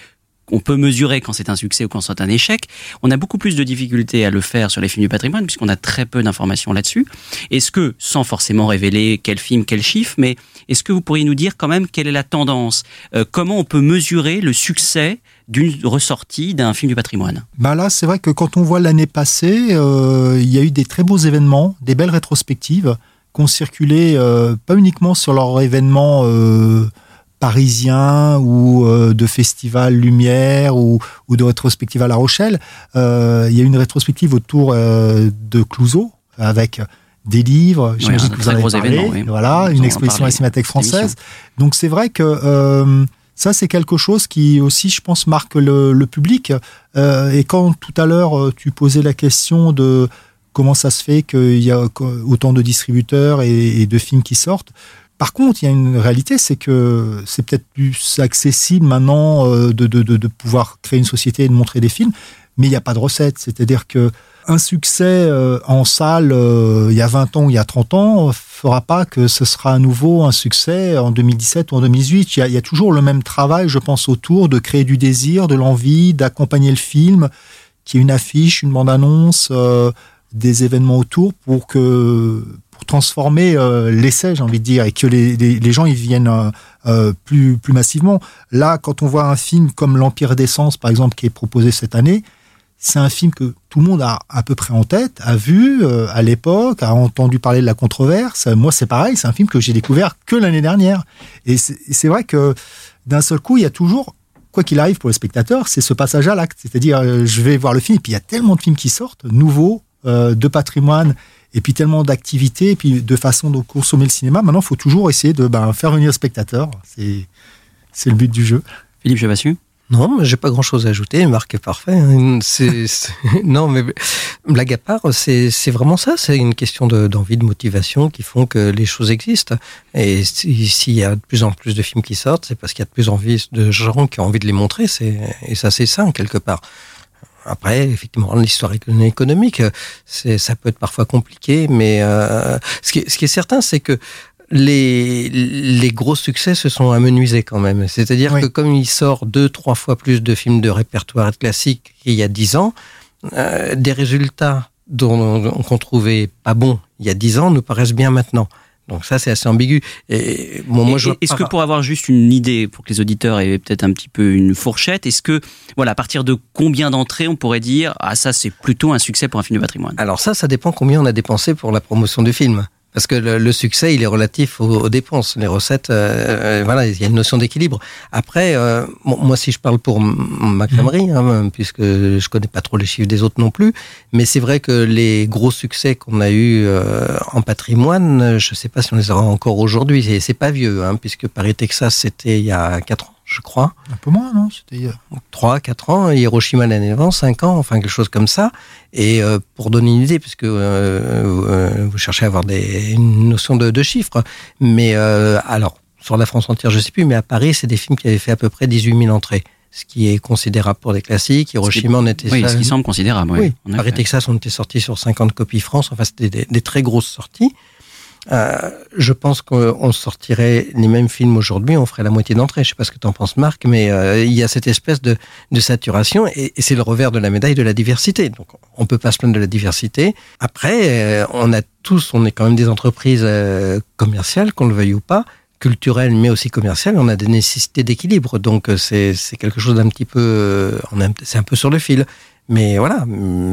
on peut mesurer quand c'est un succès ou quand c'est un échec. On a beaucoup plus de difficultés à le faire sur les films du patrimoine puisqu'on a très peu d'informations là-dessus. Est-ce que, sans forcément révéler quel film, quel chiffre, mais est-ce que vous pourriez nous dire quand même quelle est la tendance ? euh, Comment on peut mesurer le succès d'une ressortie d'un film du patrimoine ? Bah là, c'est vrai que quand on voit l'année passée, euh, il y a eu des très beaux événements, des belles rétrospectives qui ont circulé, euh, pas uniquement sur leurs événements euh, parisiens ou euh, de festival Lumière ou, ou de rétrospective à La Rochelle. Euh, il y a eu une rétrospective autour euh, de Clouzot avec des livres, j'imagine oui, que vous en avez parlé, oui. voilà, une exposition à la Cinémathèque française. Donc c'est vrai que euh, ça, c'est quelque chose qui aussi, je pense, marque le, le public. Euh, et quand tout à l'heure, tu posais la question de comment ça se fait qu'il y a autant de distributeurs et, et de films qui sortent, par contre, il y a une réalité, c'est que c'est peut-être plus accessible maintenant euh, de, de, de, de pouvoir créer une société et de montrer des films, mais il n'y a pas de recette. C'est-à-dire que un succès euh, en salle euh, il y a vingt ans ou il y a trente ans ne fera pas que ce sera à nouveau un succès en deux mille dix-sept ou en deux mille dix-huit. Il y a, il y a toujours le même travail, je pense, autour de créer du désir, de l'envie, d'accompagner le film, qu'il y ait une affiche, une bande-annonce, euh, des événements autour pour que pour transformer euh, l'essai, j'ai envie de dire, et que les, les, les gens ils viennent euh, euh, plus, plus massivement. Là, quand on voit un film comme L'Empire d'Essence, par exemple, qui est proposé cette année, c'est un film que tout le monde a à peu près en tête, a vu euh, à l'époque, a entendu parler de la controverse. Moi, c'est pareil, c'est un film que j'ai découvert que l'année dernière. Et c'est, c'est vrai que d'un seul coup, il y a toujours, quoi qu'il arrive pour le spectateur, c'est ce passage à l'acte. C'est-à-dire, euh, je vais voir le film, et puis il y a tellement de films qui sortent, nouveaux, euh, de patrimoine, et puis tellement d'activités, et puis de façon de consommer le cinéma. Maintenant, il faut toujours essayer de ben, faire venir le spectateur. C'est, c'est le but du jeu. Philippe Chavassieux ? Non, mais j'ai pas grand-chose à ajouter. Marc est parfait. C'est, c'est... Non, mais blague à part, c'est, c'est vraiment ça. C'est une question de, d'envie, de motivation qui font que les choses existent. Et s'il y a de plus en plus de films qui sortent, c'est parce qu'il y a de plus en plus de gens qui ont envie de les montrer. C'est, et ça, c'est sain, quelque part. Après, effectivement, l'histoire économique, c'est, ça peut être parfois compliqué, mais euh, ce, qui est, ce qui est certain, c'est que les, les gros succès se sont amenuisés quand même. C'est-à-dire oui. que comme il sort deux, trois fois plus de films de répertoire et de classiques qu'il y a dix ans, euh, des résultats dont on, qu'on trouvait pas bons il y a dix ans nous paraissent bien maintenant. Donc ça, c'est assez ambigu. Et bon, moi, et, je est-ce que pour avoir juste une idée, pour que les auditeurs aient peut-être un petit peu une fourchette, est-ce que, voilà, à partir de combien d'entrées on pourrait dire, ah ça, c'est plutôt un succès pour un film de patrimoine ? Alors ça, ça dépend combien on a dépensé pour la promotion du film. Parce que le, le succès, il est relatif aux, aux dépenses. Les recettes, euh, voilà, il y a une notion d'équilibre. Après, euh, bon, moi, si je parle pour m- ma crèmerie, hein, puisque je connais pas trop les chiffres des autres non plus, mais c'est vrai que les gros succès qu'on a eu euh, en patrimoine, je sais pas si on les aura encore aujourd'hui. C'est, c'est pas vieux, hein, puisque Paris, Texas, c'était il y a quatre ans, je crois. Un peu moins, non ? C'était trois, quatre ans. Hiroshima l'année avant, cinq ans, enfin quelque chose comme ça. Et euh, pour donner une idée, puisque euh, euh, vous cherchez à avoir des, une notion de, de chiffres, mais euh, alors, sur la France entière, je sais plus, mais à Paris, c'est des films qui avaient fait à peu près dix-huit mille entrées, ce qui est considérable pour des classiques. Hiroshima, on était... Oui, ce qui semble considérable, oui. oui. Paris, Texas, on était sortis sur cinquante copies France, enfin, c'était des, des très grosses sorties. Euh, je pense qu'on sortirait les mêmes films aujourd'hui, on ferait la moitié d'entrée. Je sais pas ce que t'en penses, Marc, mais euh, il y a cette espèce de, de saturation et, et c'est le revers de la médaille de la diversité. Donc, on peut pas se plaindre de la diversité. Après, euh, on a tous, on est quand même des entreprises euh, commerciales, qu'on le veuille ou pas, culturelles, mais aussi commerciales. On a des nécessités d'équilibre. Donc, c'est, c'est quelque chose d'un petit peu, euh, on a, c'est un peu sur le fil. Mais voilà,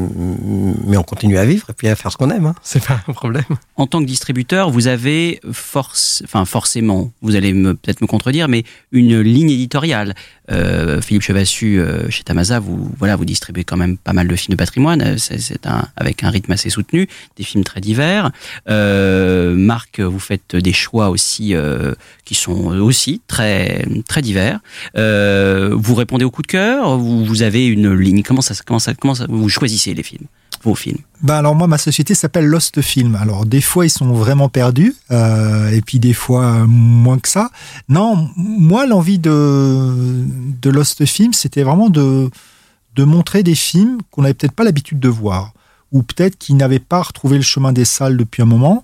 mais on continue à vivre et puis à faire ce qu'on aime, hein. C'est pas un problème. En tant que distributeur, vous avez force, enfin forcément, vous allez me, peut-être me contredire, mais une ligne éditoriale. Euh, Philippe Chavassieux, euh, chez Tamasa, vous, voilà, vous distribuez quand même pas mal de films de patrimoine, c'est, c'est un, avec un rythme assez soutenu, des films très divers. Euh, Marc, vous faites des choix aussi euh, qui sont aussi très, très divers. Euh, vous répondez au coup de cœur, vous, vous avez une ligne, comment ça, comment ça, comment ça, vous choisissez les films, vos films? Ben alors moi, ma société s'appelle Lost Film. Alors des fois ils sont vraiment perdus, euh, et puis des fois moins que ça. Non, moi l'envie de de Lost Film, c'était vraiment de de montrer des films qu'on n'avait peut-être pas l'habitude de voir, ou peut-être qui n'avaient pas retrouvé le chemin des salles depuis un moment.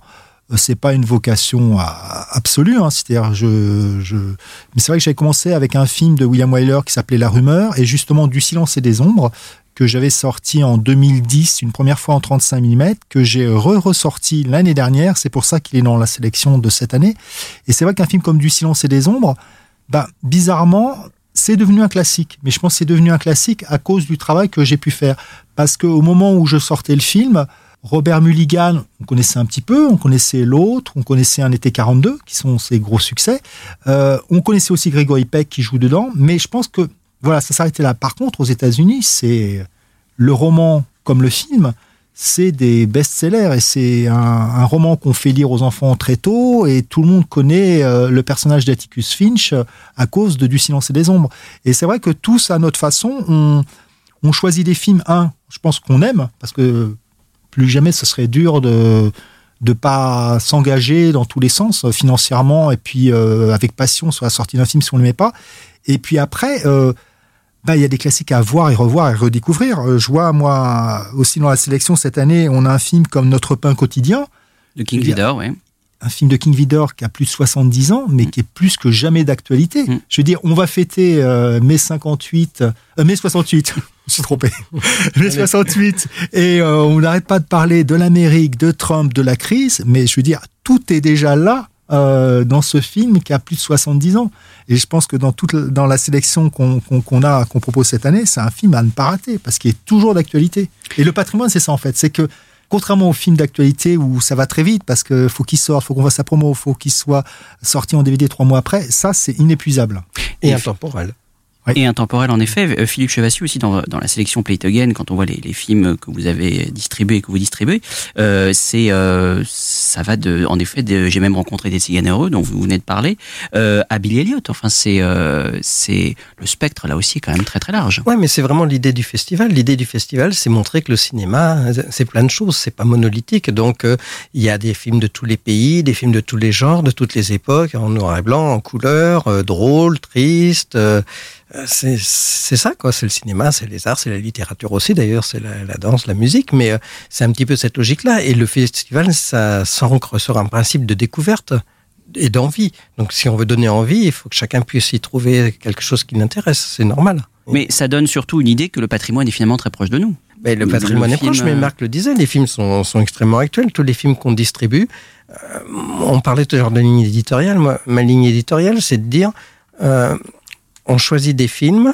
c'est pas une vocation absolue, hein, c'est-à-dire je, je... mais c'est vrai que j'avais commencé avec un film de William Wyler qui s'appelait La Rumeur, et justement Du silence et des ombres, que j'avais sorti en deux mille dix, une première fois en trente-cinq millimètres, que j'ai re-ressorti l'année dernière, c'est pour ça qu'il est dans la sélection de cette année. Et c'est vrai qu'un film comme Du silence et des ombres, bah, bizarrement, c'est devenu un classique. Mais je pense que c'est devenu un classique à cause du travail que j'ai pu faire. Parce qu'au moment où je sortais le film, Robert Mulligan, on connaissait un petit peu, on connaissait l'autre, on connaissait Un été quarante-deux, qui sont ses gros succès. Euh, on connaissait aussi Gregory Peck qui joue dedans, mais je pense que voilà, ça s'arrêtait là. Par contre, aux États-Unis, c'est le roman comme le film, c'est des best-sellers et c'est un, un roman qu'on fait lire aux enfants très tôt et tout le monde connaît euh, le personnage d'Atticus Finch à cause de Du silence et des ombres. Et c'est vrai que tous, à notre façon, on, on choisit des films, un, je pense qu'on aime, parce que plus jamais ce serait dur de de pas s'engager dans tous les sens, financièrement et puis euh, avec passion sur la sortie d'un film si on ne l'aimait pas. Et puis après, euh, bah, il y a des classiques à voir et revoir et redécouvrir. Je vois, moi, aussi dans la sélection cette année, on a un film comme Notre pain quotidien. De King Vidor, oui. Un film de King Vidor qui a plus de soixante-dix ans, mais mmh. qui est plus que jamais d'actualité. Mmh. Je veux dire, on va fêter euh, mai cinquante-huit, euh, mai soixante-huit, je me suis trompé, mai soixante-huit, et euh, on n'arrête pas de parler de l'Amérique, de Trump, de la crise, mais je veux dire, tout est déjà là. Euh, dans ce film qui a plus de soixante-dix ans. Et je pense que dans toute dans la sélection qu'on, qu'on, qu'on a, qu'on propose cette année, c'est un film à ne pas rater parce qu'il est toujours d'actualité. Et le patrimoine, c'est ça en fait, c'est que contrairement aux films d'actualité où ça va très vite parce que faut qu'il sorte, faut qu'on fasse sa promo, faut qu'il soit sorti en D V D trois mois après, ça c'est inépuisable et, et intemporel. Oui. Et intemporel en effet. Philippe Chevassier aussi dans, dans la sélection Play It Again, quand on voit les, les films que vous avez distribués, que vous distribuez, euh, c'est euh, ça va de, en effet, de, j'ai même rencontré des ciganereux dont vous venez de parler, euh, à Billy Elliot. Enfin, c'est euh, c'est le spectre là aussi est quand même très très large. Ouais, mais c'est vraiment l'idée du festival. L'idée du festival, c'est montrer que le cinéma, c'est plein de choses, c'est pas monolithique. Donc, euh, il y a des films de tous les pays, des films de tous les genres, de toutes les époques, en noir et blanc, en couleur, euh, drôle, triste. Euh, C'est, c'est ça, quoi. C'est le cinéma, c'est les arts, c'est la littérature aussi, d'ailleurs, c'est la, la danse, la musique, mais euh, c'est un petit peu cette logique-là. Et le festival, ça s'ancre sur un principe de découverte et d'envie. Donc, si on veut donner envie, il faut que chacun puisse y trouver quelque chose qui l'intéresse. C'est normal. Mais ça donne surtout une idée que le patrimoine est finalement très proche de nous. Mais le patrimoine le est film... proche, mais Marc le disait, les films sont, sont extrêmement actuels. Tous les films qu'on distribue, euh, on parlait tout à l'heure de ligne éditoriale. Moi, ma ligne éditoriale, c'est de dire... Euh, on choisit des films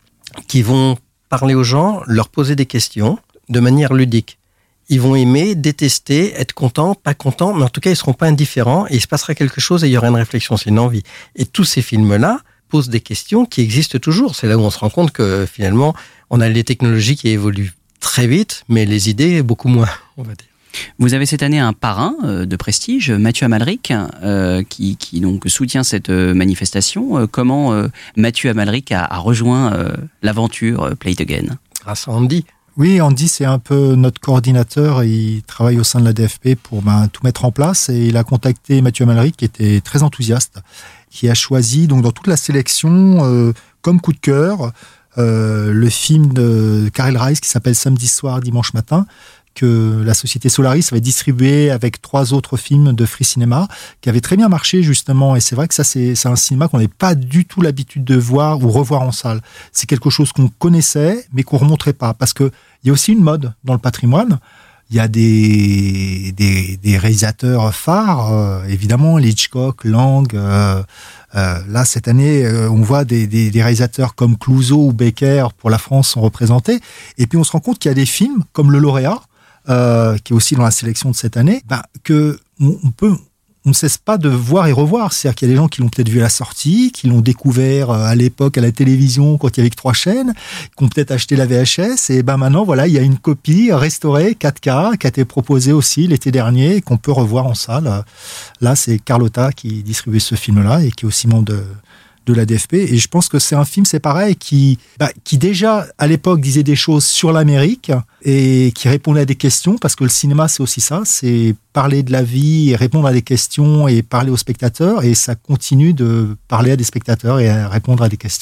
qui vont parler aux gens, leur poser des questions de manière ludique. Ils vont aimer, détester, être contents, pas contents, mais en tout cas, ils seront pas indifférents et il se passera quelque chose et il y aura une réflexion, c'est une envie. Et tous ces films-là posent des questions qui existent toujours. C'est là où on se rend compte que finalement, on a les technologies qui évoluent très vite, mais les idées beaucoup moins, on va dire. Vous avez cette année un parrain euh, de prestige, Mathieu Amalric, euh, qui, qui donc soutient cette euh, manifestation. Euh, comment euh, Mathieu Amalric a, a rejoint euh, l'aventure euh, Play It Again ? Grâce à Andy. Oui, Andy, c'est un peu notre coordinateur. Il travaille au sein de la D F P pour ben, tout mettre en place. Et il a contacté Mathieu Amalric, qui était très enthousiaste, qui a choisi donc dans toute la sélection, euh, comme coup de cœur, euh, le film de Karel Reisz qui s'appelle Samedi soir, dimanche matin, que la société Solaris avait distribué avec trois autres films de Free Cinema qui avaient très bien marché justement. Et c'est vrai que ça, c'est, c'est un cinéma qu'on n'avait pas du tout l'habitude de voir ou revoir en salle. C'est quelque chose qu'on connaissait mais qu'on remontrait pas parce que il y a aussi une mode dans le patrimoine. Il y a des des, des réalisateurs phares, euh, évidemment, Hitchcock, Lang. Euh, euh, là, cette année, euh, on voit des, des, des réalisateurs comme Clouzot ou Becker pour la France sont représentés. Et puis on se rend compte qu'il y a des films comme Le Lauréat. Euh, qui est aussi dans la sélection de cette année, bah, que on, on peut, on ne cesse pas de voir et revoir. C'est-à-dire qu'il y a des gens qui l'ont peut-être vu à la sortie, qui l'ont découvert à l'époque à la télévision quand il y avait que trois chaînes, qui ont peut-être acheté la V H S. Et ben maintenant, voilà, il y a une copie restaurée quatre K qui a été proposée aussi l'été dernier et qu'on peut revoir en salle. Là, c'est Carlotta qui distribue ce film-là et qui est aussi membre de de la D F P, et je pense que c'est un film, c'est pareil, qui, bah, qui déjà, à l'époque, disait des choses sur l'Amérique, et qui répondait à des questions, parce que le cinéma, c'est aussi ça, c'est parler de la vie, et répondre à des questions, et parler aux spectateurs, et ça continue de parler à des spectateurs, et à répondre à des questions.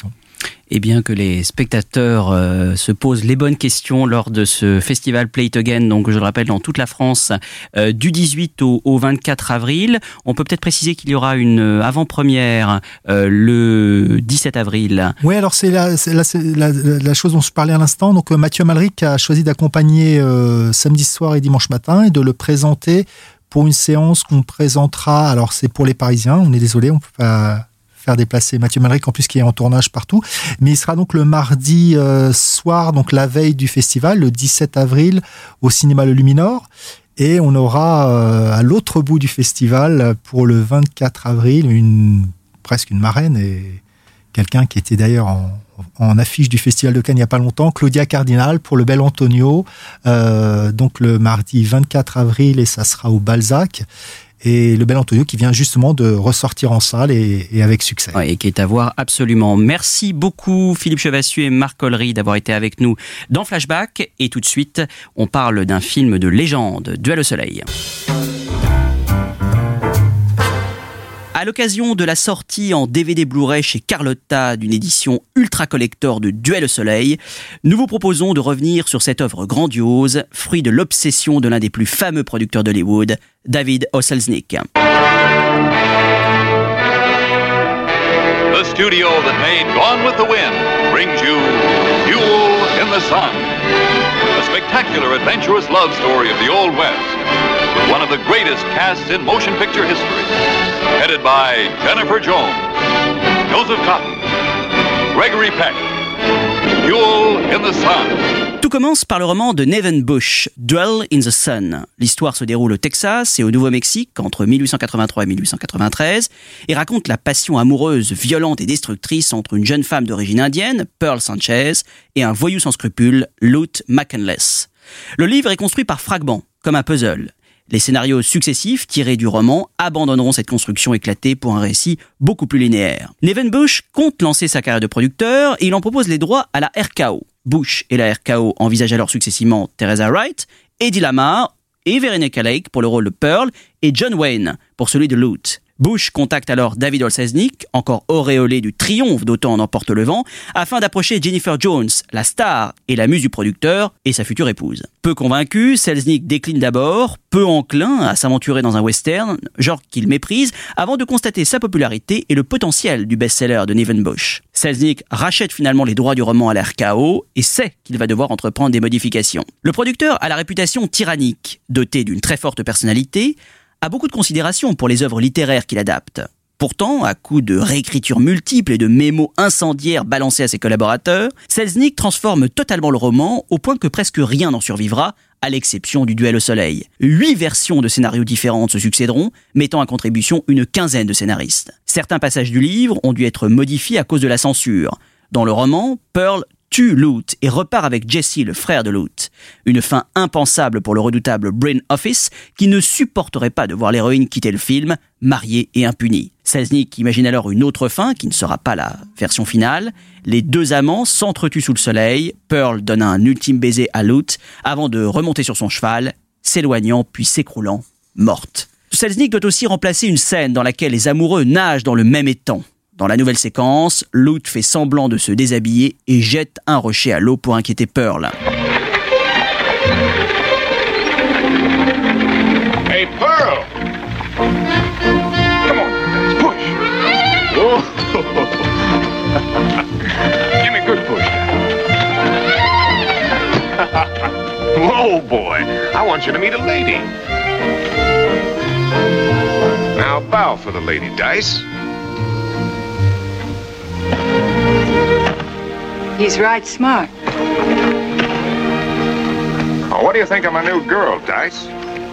Eh bien que les spectateurs euh, se posent les bonnes questions lors de ce festival Play It Again, donc je le rappelle dans toute la France, euh, du dix-huit au, au vingt-quatre avril. On peut peut-être préciser qu'il y aura une avant-première euh, le dix-sept avril. Oui, alors c'est la, c'est la, c'est la, la chose dont je parlais à l'instant. Donc Mathieu Amalric a choisi d'accompagner euh, samedi soir et dimanche matin et de le présenter pour une séance qu'on présentera. Alors c'est pour les Parisiens, on est désolé, on peut pas faire déplacer Mathieu Amalric en plus qui est en tournage partout, mais il sera donc le mardi euh, soir, donc la veille du festival, le dix-sept avril au cinéma Le Luminor, et on aura euh, à l'autre bout du festival pour le vingt-quatre avril une presque une marraine et quelqu'un qui était d'ailleurs en, en affiche du festival de Cannes il n'y a pas longtemps, Claudia Cardinal pour le Bel Antonio, euh, donc le mardi vingt-quatre avril, et ça sera au Balzac. Et le Bel Antonio qui vient justement de ressortir en salle et, et avec succès. Ouais, et qui est à voir absolument. Merci beaucoup Philippe Chevassus et Marc Collery d'avoir été avec nous dans Flashback. Et tout de suite, on parle d'un film de légende, Duel au soleil. À l'occasion de la sortie en D V D Blu-ray chez Carlotta d'une édition ultra collector de Duel au soleil, nous vous proposons de revenir sur cette œuvre grandiose, fruit de l'obsession de l'un des plus fameux producteurs d'Hollywood, David O. Selznick. The studio that made Gone with the Wind brings you Duel in the Sun, a spectacular adventurous love story of the Old West, with one of the greatest casts in motion picture history. Headed by Jennifer Jones, Joseph Cotton, Gregory Peck, Duel in the Sun. Tout commence par le roman de Nevin Bush, Duel in the Sun. L'histoire se déroule au Texas et au Nouveau-Mexique entre mille huit cent quatre-vingt-trois et mille huit cent quatre-vingt-treize et raconte la passion amoureuse, violente et destructrice entre une jeune femme d'origine indienne, Pearl Sanchez, et un voyou sans scrupules, Lute McCandless. Le livre est construit par fragments, comme un puzzle. Les scénarios successifs tirés du roman abandonneront cette construction éclatée pour un récit beaucoup plus linéaire. Nevin Bush compte lancer sa carrière de producteur et il en propose les droits à la R K O. Bush et la R K O envisagent alors successivement Teresa Wright, Eddie Lamar et Veronica Lake pour le rôle de Pearl et John Wayne pour celui de Lute. Bush contacte alors David O. Selznick, encore auréolé du triomphe d'Autant en emporte le vent, afin d'approcher Jennifer Jones, la star et la muse du producteur, et sa future épouse. Peu convaincu, Selznick décline d'abord, peu enclin à s'aventurer dans un western, genre qu'il méprise, avant de constater sa popularité et le potentiel du best-seller de Nevin Bush. Selznick rachète finalement les droits du roman à la R K O et sait qu'il va devoir entreprendre des modifications. Le producteur a la réputation tyrannique, doté d'une très forte personnalité, a beaucoup de considération pour les œuvres littéraires qu'il adapte. Pourtant, à coup de réécritures multiples et de mémos incendiaires balancés à ses collaborateurs, Selznick transforme totalement le roman au point que presque rien n'en survivra, à l'exception du Duel au soleil. Huit versions de scénarios différentes se succéderont, mettant à contribution une quinzaine de scénaristes. Certains passages du livre ont dû être modifiés à cause de la censure. Dans le roman, Pearl tue Lute et repart avec Jesse, le frère de Lute. Une fin impensable pour le redoutable Brain Office, qui ne supporterait pas de voir l'héroïne quitter le film, mariée et impunie. Selznick imagine alors une autre fin, qui ne sera pas la version finale. Les deux amants s'entretuent sous le soleil, Pearl donne un ultime baiser à Lute, avant de remonter sur son cheval, s'éloignant puis s'écroulant, morte. Selznick doit aussi remplacer une scène dans laquelle les amoureux nagent dans le même étang. Dans la nouvelle séquence, Lute fait semblant de se déshabiller et jette un rocher à l'eau pour inquiéter Pearl. Hey, Pearl! Come on, guys, push! Oh. Give me a good push. Whoa, boy, I want you to meet a lady. Now bow for the lady, Dice. He's right smart. Oh, what do you think of my new girl, Dice?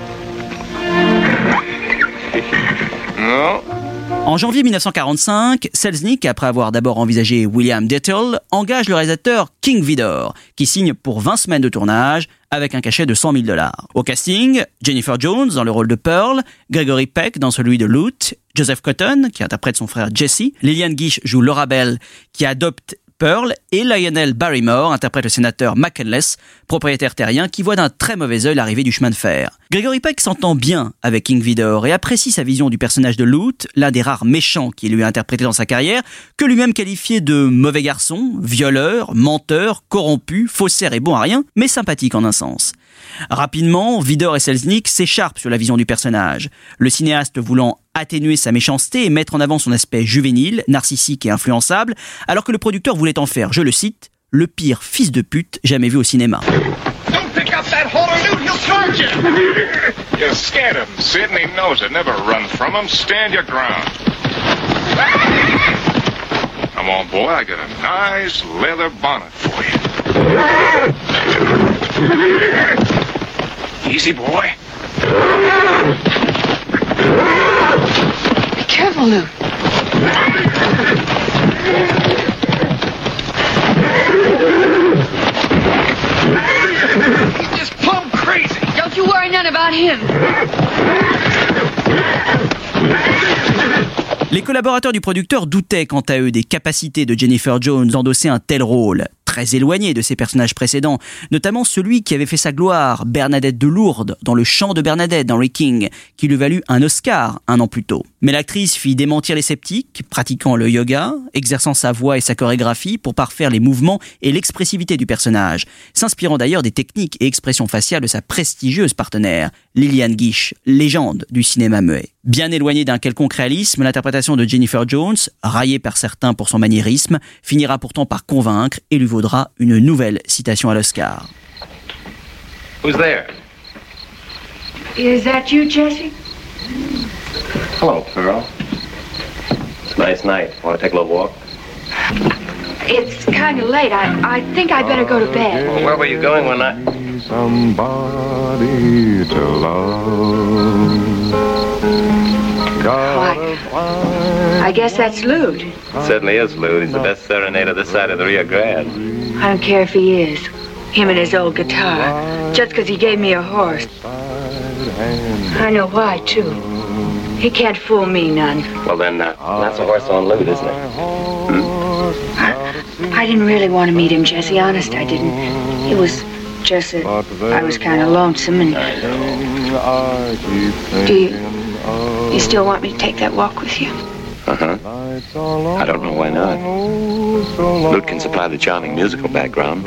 No? En janvier mille neuf cent quarante-cinq, Selznick, après avoir d'abord envisagé William Dettle, engage le réalisateur King Vidor, qui signe pour vingt semaines de tournage avec un cachet de cent mille dollars. Au casting, Jennifer Jones dans le rôle de Pearl, Gregory Peck dans celui de Lute, Joseph Cotton, qui interprète son frère Jesse, Lillian Gish joue Laura Bell, qui adopte Pearl, et Lionel Barrymore interprète le sénateur McCandless, propriétaire terrien qui voit d'un très mauvais œil l'arrivée du chemin de fer. Gregory Peck s'entend bien avec King Vidor et apprécie sa vision du personnage de Lute, l'un des rares méchants qu'il lui a interprété dans sa carrière, que lui-même qualifiait de mauvais garçon, violeur, menteur, corrompu, faussaire et bon à rien, mais sympathique en un sens. Rapidement, Vidor et Selznick s'écharpent sur la vision du personnage, le cinéaste voulant atténuer sa méchanceté et mettre en avant son aspect juvénile, narcissique et influençable, alors que le producteur voulait en faire, je le cite, le pire fils de pute jamais vu au cinéma. Pick up that hollow loot, he'll charge you! You scared him, Sid, and he knows it. Never run from him. Stand your ground. Come on, boy. I got a nice leather bonnet for you. Easy, boy. Be careful, Lou. He's just plumb crazy. Don't you worry none about him. Les collaborateurs du producteur doutaient quant à eux des capacités de Jennifer Jones d'endosser un tel rôle, très éloigné de ses personnages précédents, notamment celui qui avait fait sa gloire, Bernadette de Lourdes, dans Le Chant de Bernadette d'Henry King, qui lui valut un Oscar un an plus tôt. Mais l'actrice fit démentir les sceptiques, pratiquant le yoga, exerçant sa voix et sa chorégraphie pour parfaire les mouvements et l'expressivité du personnage, s'inspirant d'ailleurs des techniques et expressions faciales de sa prestigieuse partenaire, Lillian Gish, légende du cinéma muet. Bien éloignée d'un quelconque réalisme, l'interprétation de Jennifer Jones, raillée par certains pour son maniérisme, finira pourtant par convaincre et lui vaudra une nouvelle citation à l'Oscar. Who's there? Is that you, Jesse? Hello, Pearl. It's a nice night. Want to take a little walk? It's kind of late. I, I think I better go to bed. Well, where were you going when I... Somebody to love. Why, I guess that's Lute. It certainly is, Lou. He's the best serenader this side of the Rio Grande. I don't care if he is. Him and his old guitar. Just because he gave me a horse. I know why, too. He can't fool me none. Well, then, uh, that's a horse on Lute, isn't it? Hmm? I, I didn't really want to meet him, Jesse. Honest, I didn't. It was just that I was kind of lonesome and... Do you... You still want me to take that walk with you? Uh-huh. I don't know why not. Lute can supply the charming musical background.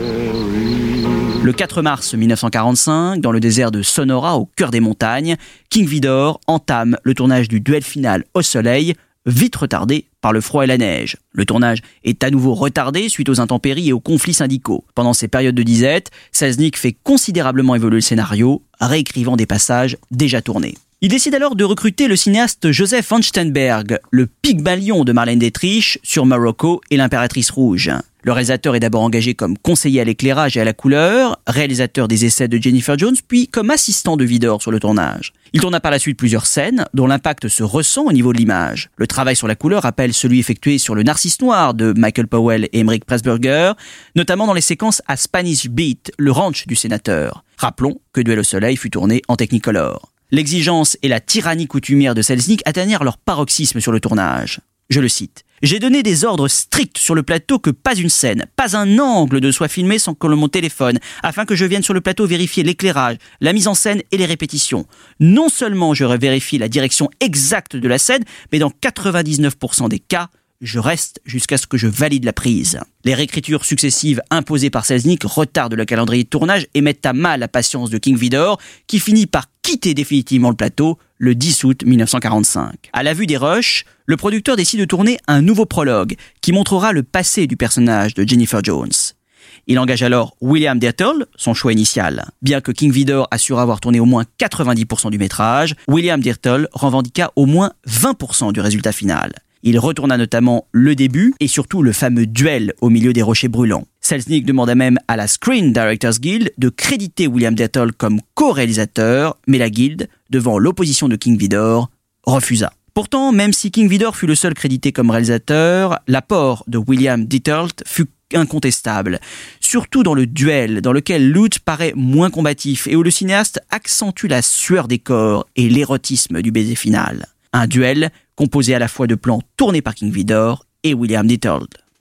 Le quatre mars mille neuf cent quarante-cinq, dans le désert de Sonora, au cœur des montagnes, King Vidor entame le tournage du duel final au soleil, vite retardé par le froid et la neige. Le tournage est à nouveau retardé suite aux intempéries et aux conflits syndicaux. Pendant ces périodes de disette, Selznick fait considérablement évoluer le scénario, réécrivant des passages déjà tournés. Il décide alors de recruter le cinéaste Joseph von Sternberg, le Pygmalion de Marlène Dietrich sur Morocco et l'Impératrice Rouge. Le réalisateur est d'abord engagé comme conseiller à l'éclairage et à la couleur, réalisateur des essais de Jennifer Jones, puis comme assistant de Vidor sur le tournage. Il tourna par la suite plusieurs scènes dont l'impact se ressent au niveau de l'image. Le travail sur la couleur rappelle celui effectué sur Le Narcisse Noir de Michael Powell et Emmerich Pressburger, notamment dans les séquences à Spanish Beat, le ranch du sénateur. Rappelons que Duel au soleil fut tourné en Technicolor. L'exigence et la tyrannie coutumière de Selznick atteignirent leur paroxysme sur le tournage. Je le cite. « J'ai donné des ordres stricts sur le plateau que pas une scène, pas un angle ne soit filmé sans que mon téléphone, afin que je vienne sur le plateau vérifier l'éclairage, la mise en scène et les répétitions. Non seulement je vérifie la direction exacte de la scène, mais dans quatre-vingt-dix-neuf pour cent des cas, je reste jusqu'à ce que je valide la prise. » Les réécritures successives imposées par Selznick retardent le calendrier de tournage et mettent à mal la patience de King Vidor, qui finit par quitter définitivement le plateau le dix août mille neuf cent quarante-cinq. À la vue des rushs, le producteur décide de tourner un nouveau prologue qui montrera le passé du personnage de Jennifer Jones. Il engage alors William Dirtle, son choix initial. Bien que King Vidor assure avoir tourné au moins quatre-vingt-dix pour cent du métrage, William Dirtle revendiqua au moins vingt pour cent du résultat final. Il retourna notamment le début et surtout le fameux duel au milieu des rochers brûlants. Selznick demanda même à la Screen Directors Guild de créditer William Dirtle comme co-réalisateur, mais la Guilde, devant l'opposition de King Vidor, refusa. Pourtant, même si King Vidor fut le seul crédité comme réalisateur, l'apport de William Dirtle fut incontestable, surtout dans le duel dans lequel Lute paraît moins combatif et où le cinéaste accentue la sueur des corps et l'érotisme du baiser final. Un duel composé à la fois de plans tournés par King Vidor et William Dirtle.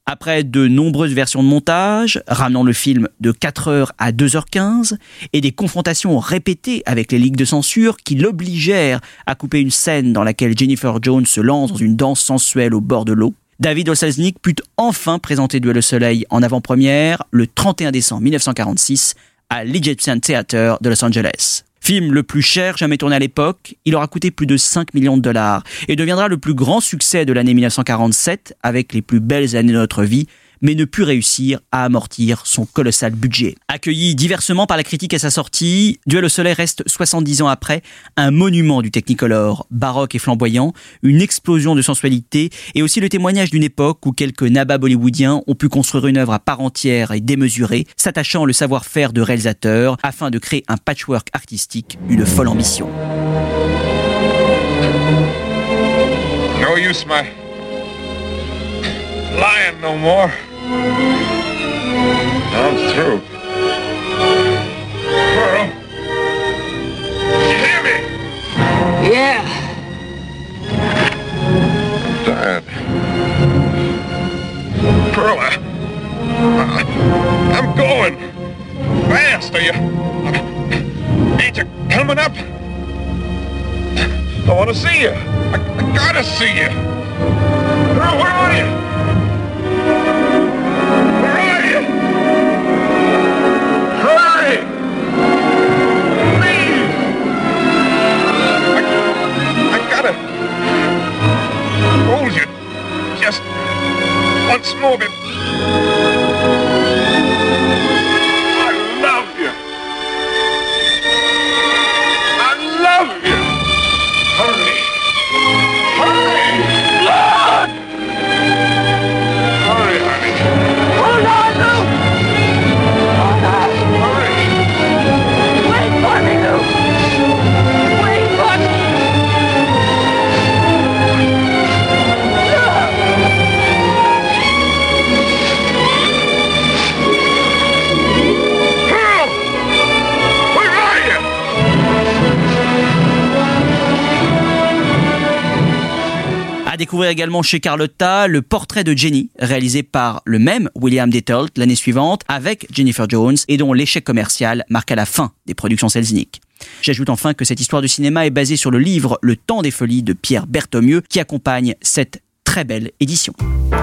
Après de nombreuses versions de montage, ramenant le film de quatre heures à deux heures quinze, et des confrontations répétées avec les ligues de censure qui l'obligèrent à couper une scène dans laquelle Jennifer Jones se lance dans une danse sensuelle au bord de l'eau, David O. Selznick put enfin présenter Duel au soleil en avant-première le trente et un décembre mille neuf cent quarante-six à l'Egyptian Theatre de Los Angeles. Film le plus cher jamais tourné à l'époque, il aura coûté plus de cinq millions de dollars et deviendra le plus grand succès de l'année mille neuf cent quarante-sept avec les plus belles années de notre vie, mais ne put réussir à amortir son colossal budget. Accueilli diversement par la critique à sa sortie, Duel au soleil reste soixante-dix ans après un monument du Technicolor, baroque et flamboyant, une explosion de sensualité et aussi le témoignage d'une époque où quelques nababs hollywoodiens ont pu construire une œuvre à part entière et démesurée, s'attachant le savoir-faire de réalisateurs afin de créer un patchwork artistique d'une folle ambition. No use my lying no more. I'm through. Pearl, you hear me? Yeah. Dad. Pearl, I, I, I'm going fast. Are you? Ain't you coming up? I want to see you. I, I gotta see you. Pearl, where are you? Hold you just once more. I love you. I love you. Hurry. Hurry. Lord. Hurry, honey. Hold on, Lou. Hold on. Hurry. Wait for me, Lou. Wait for me. À découvrir également chez Carlotta le portrait de Jenny, réalisé par le même William Detholt l'année suivante avec Jennifer Jones et dont l'échec commercial marqua la fin des productions Selznick. J'ajoute enfin que cette histoire de cinéma est basée sur le livre Le Temps des Folies de Pierre Berthomieux qui accompagne cette très belle édition.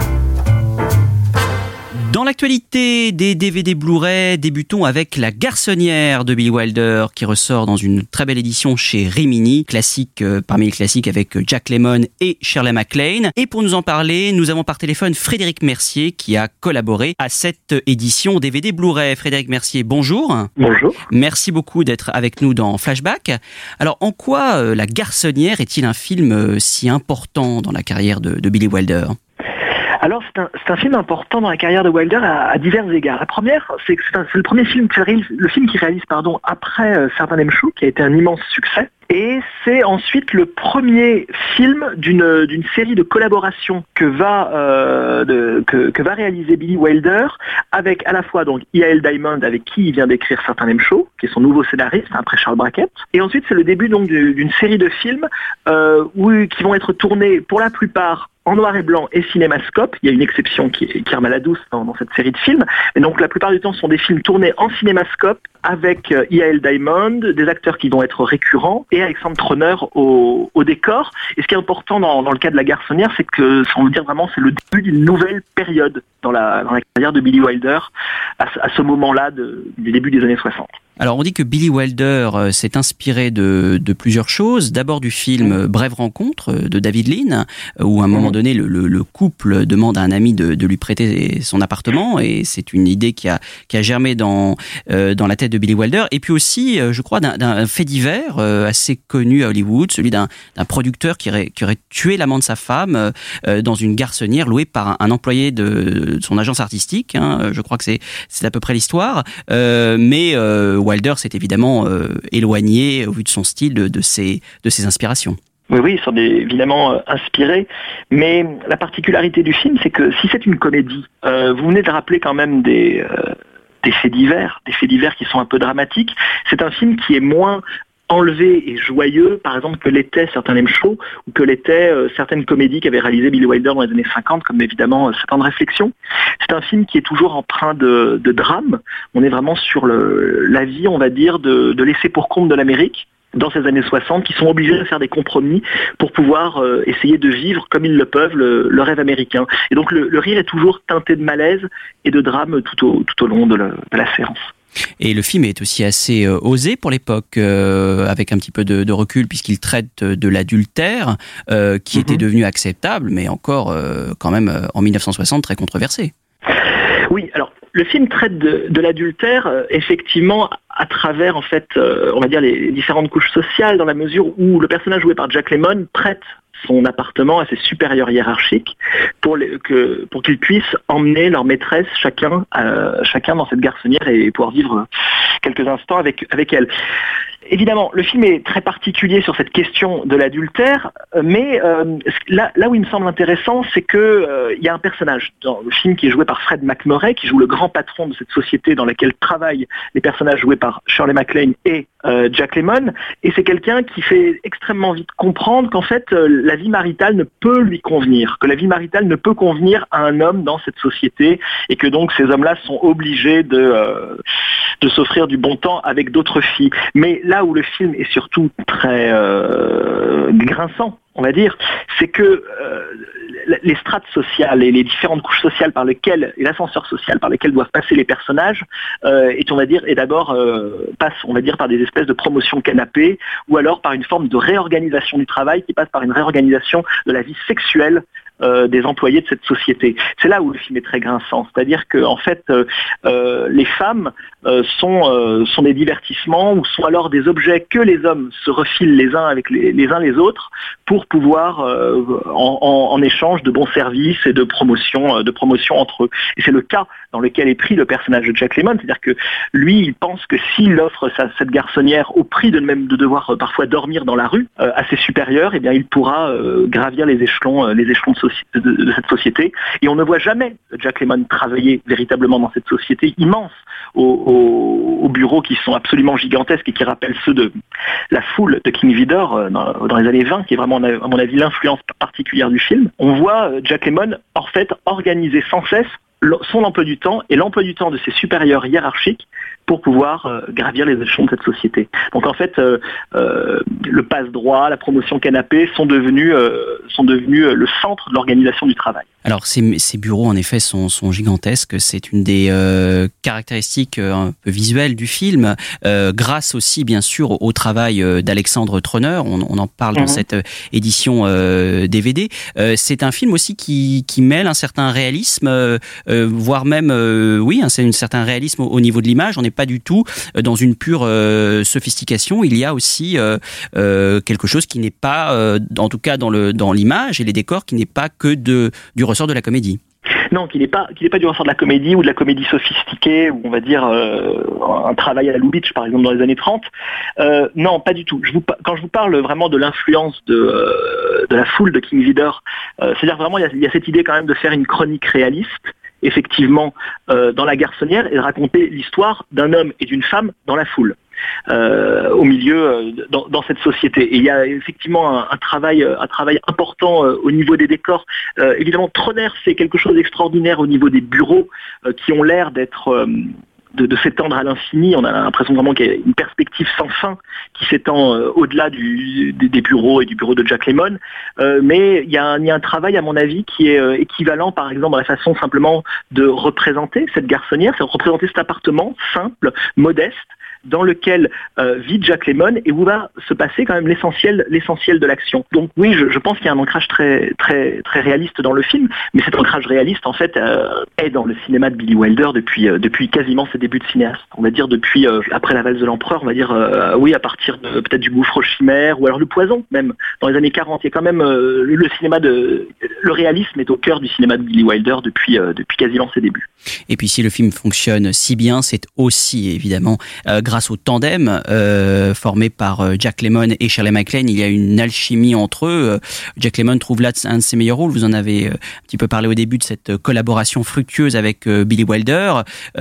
Dans l'actualité des D V D Blu-ray, débutons avec La Garçonnière de Billy Wilder qui ressort dans une très belle édition chez Rimini, classique euh, parmi les classiques avec Jack Lemmon et Shirley MacLaine. Et pour nous en parler, nous avons par téléphone Frédéric Mercier qui a collaboré à cette édition D V D Blu-ray. Frédéric Mercier, bonjour. Bonjour. Merci beaucoup d'être avec nous dans Flashback. Alors, en quoi euh, La Garçonnière est-il un film euh, si important dans la carrière de, de Billy Wilder ? Alors, c'est un, c'est un film important dans la carrière de Wilder à, à divers égards. La première, c'est que c'est, un, c'est le premier film qu'il réalise, le film qu'il réalise pardon, après euh, Certain M-Show, qui a été un immense succès. Et c'est ensuite le premier film d'une, d'une série de collaborations que va, euh, de, que, que va réaliser Billy Wilder avec à la fois donc E A L Diamond, avec qui il vient d'écrire Certain M-Show, qui est son nouveau scénariste après Charles Brackett. Et ensuite, c'est le début donc d'une série de films euh, où, qui vont être tournés pour la plupart en noir et blanc et cinémascope. Il y a une exception qui est, qui est Armaladous dans, dans cette série de films. Et donc la plupart du temps, ce sont des films tournés en cinémascope avec E A L Diamond, des acteurs qui vont être récurrents et Alexandre Troner au, au décor. Et ce qui est important dans, dans le cas de La Garçonnière, c'est que, sans le dire vraiment, c'est le début d'une nouvelle période dans la, dans la carrière de Billy Wilder à, à ce moment-là de, du début des années soixante. Alors, on dit que Billy Wilder euh, s'est inspiré de, de plusieurs choses. D'abord du film euh, Brève rencontre euh, de David Lean, euh, où à un moment donné, le, le, le couple demande à un ami de, de lui prêter son appartement, et c'est une idée qui a, qui a germé dans, euh, dans la tête de Billy Wilder. Et puis aussi, euh, je crois, d'un, d'un fait divers euh, assez connu à Hollywood, celui d'un, d'un producteur qui aurait, qui aurait tué l'amant de sa femme euh, dans une garçonnière louée par un, un employé de, de son agence artistique. Hein. Je crois que c'est, c'est à peu près l'histoire. Euh, mais euh, Wilder s'est évidemment euh, éloigné, au vu de son style, de, de, ses, de ses inspirations. Oui, oui, ils sont évidemment euh, inspirés, mais la particularité du film, c'est que si c'est une comédie, euh, vous venez de rappeler quand même des, euh, des faits divers, des faits divers qui sont un peu dramatiques, c'est un film qui est moins enlevé et joyeux, par exemple, que l'était certains M shows ou que l'étaient euh, certaines comédies qu'avait réalisées Billy Wilder dans les années cinquante, comme évidemment euh, Sept ans de réflexion. C'est un film qui est toujours empreint de, de drame. On est vraiment sur le, la vie, on va dire, de, de laisser pour compte de l'Amérique dans ces années soixante, qui sont obligés de faire des compromis pour pouvoir euh, essayer de vivre comme ils le peuvent le, le rêve américain. Et donc le, le rire est toujours teinté de malaise et de drame tout au, tout au long de, le, de la séance. Et le film est aussi assez euh, osé pour l'époque, euh, avec un petit peu de, de recul, puisqu'il traite de l'adultère, euh, qui mm-hmm. était devenu acceptable, mais encore euh, quand même euh, en dix-neuf cent soixante très controversé. Oui, alors le film traite de, de l'adultère, euh, effectivement, à travers, en fait, euh, on va dire, les différentes couches sociales, dans la mesure où le personnage joué par Jack Lemmon prête son appartement à ses supérieurs hiérarchiques pour, les, que, pour qu'ils puissent emmener leur maîtresse chacun, euh, chacun dans cette garçonnière et pouvoir vivre quelques instants avec, avec elle. Évidemment, le film est très particulier sur cette question de l'adultère, mais euh, là, là où il me semble intéressant, c'est que euh, il y a un personnage dans le film qui est joué par Fred MacMurray, qui joue le grand patron de cette société dans laquelle travaillent les personnages joués par Shirley MacLaine et euh, Jack Lemmon, et c'est quelqu'un qui fait extrêmement vite comprendre qu'en fait, euh, la vie maritale ne peut lui convenir, que la vie maritale ne peut convenir à un homme dans cette société, et que donc ces hommes-là sont obligés de, euh, de s'offrir du bon temps avec d'autres filles. Mais là où le film est surtout très euh, grinçant, on va dire, c'est que euh, les strates sociales et les différentes couches sociales par lesquelles, et l'ascenseur social par lesquels doivent passer les personnages, euh, et on va dire, et d'abord euh, passe, on va dire, par des espèces de promotion canapé, ou alors par une forme de réorganisation du travail qui passe par une réorganisation de la vie sexuelle Euh, des employés de cette société. C'est là où le film est très grinçant, c'est-à-dire que en fait, euh, euh, les femmes euh, sont euh, sont des divertissements ou sont alors des objets que les hommes se refilent les uns avec les, les uns les autres pour pouvoir euh, en, en, en échange de bons services et de promotion euh, de promotion entre eux. Et c'est le cas dans lequel est pris le personnage de Jack Lemmon, c'est-à-dire que lui, il pense que s'il offre sa, cette garçonnière au prix de même de devoir euh, parfois dormir dans la rue euh, à ses supérieurs, eh bien il pourra euh, gravir les échelons euh, les échelons de De, de, de cette société, et on ne voit jamais Jack Lemmon travailler véritablement dans cette société immense, aux, aux, aux bureaux qui sont absolument gigantesques et qui rappellent ceux de la foule de King Vidor dans, dans les années vingt, qui est vraiment, à mon avis, l'influence particulière du film. On voit Jack Lemmon, en fait, organiser sans cesse son emploi du temps et l'emploi du temps de ses supérieurs hiérarchiques pour pouvoir euh, gravir les échelons de cette société. Donc en fait, euh, euh, le passe-droit, la promotion canapé sont devenus, euh, sont devenus le centre de l'organisation du travail. Alors ces, ces bureaux en effet sont, sont gigantesques, c'est une des euh, caractéristiques euh, un peu visuelles du film, euh, grâce aussi bien sûr au, au travail euh, d'Alexandre Troner, on, on en parle mmh. dans cette euh, édition euh, D V D. Euh, c'est un film aussi qui, qui mêle un certain réalisme, euh, euh, voire même, euh, oui, hein, c'est un certain réalisme au, au niveau de l'image, on n'est pas du tout dans une pure euh, sophistication, il y a aussi euh, euh, quelque chose qui n'est pas, euh, en tout cas dans, le, dans l'image et les décors, qui n'est pas que de, du ressort de la comédie. Non, qu'il n'est pas, qu'il n'est pas du ressort de la comédie ou de la comédie sophistiquée, ou on va dire euh, un travail à la Lubitsch, par exemple, dans les années trente. Euh, non, pas du tout. Je vous, quand je vous parle vraiment de l'influence de, euh, de la foule de King Vidor, euh, c'est-à-dire vraiment, il y, a, il y a cette idée quand même de faire une chronique réaliste, effectivement, euh, dans la garçonnière, et de raconter l'histoire d'un homme et d'une femme dans la foule. Euh, au milieu euh, dans, dans cette société. Et il y a effectivement un, un travail, un travail important euh, au niveau des décors. Euh, évidemment, Troner fait quelque chose d'extraordinaire au niveau des bureaux euh, qui ont l'air d'être euh, de, de s'étendre à l'infini. On a l'impression vraiment qu'il y a une perspective sans fin qui s'étend euh, au-delà du, des, des bureaux et du bureau de Jack Lemmon. Euh, mais il y, a un, il y a un travail, à mon avis, qui est euh, équivalent, par exemple, dans la façon simplement de représenter cette garçonnière, c'est de représenter cet appartement simple, modeste, dans lequel euh, vit Jack Lemmon et où va se passer quand même l'essentiel, l'essentiel de l'action. Donc oui, je, je pense qu'il y a un ancrage très, très, très réaliste dans le film, mais cet ancrage réaliste, en fait, euh, est dans le cinéma de Billy Wilder depuis, euh, depuis quasiment ses débuts de cinéaste. On va dire depuis, euh, après La valse de l'empereur, on va dire, euh, oui, à partir de peut-être du Gouffre aux chimères, ou alors Le Poison, même, dans les années quarante. Il y a quand même euh, le, le cinéma de... Le réalisme est au cœur du cinéma de Billy Wilder depuis, euh, depuis quasiment ses débuts. Et puis si le film fonctionne si bien, c'est aussi, évidemment, euh, grâce grâce au tandem euh, formé par euh, Jack Lemmon et Shirley MacLaine, il y a une alchimie entre eux. Jack Lemmon trouve là un de ses meilleurs rôles. Vous en avez euh, un petit peu parlé au début de cette collaboration fructueuse avec euh, Billy Wilder.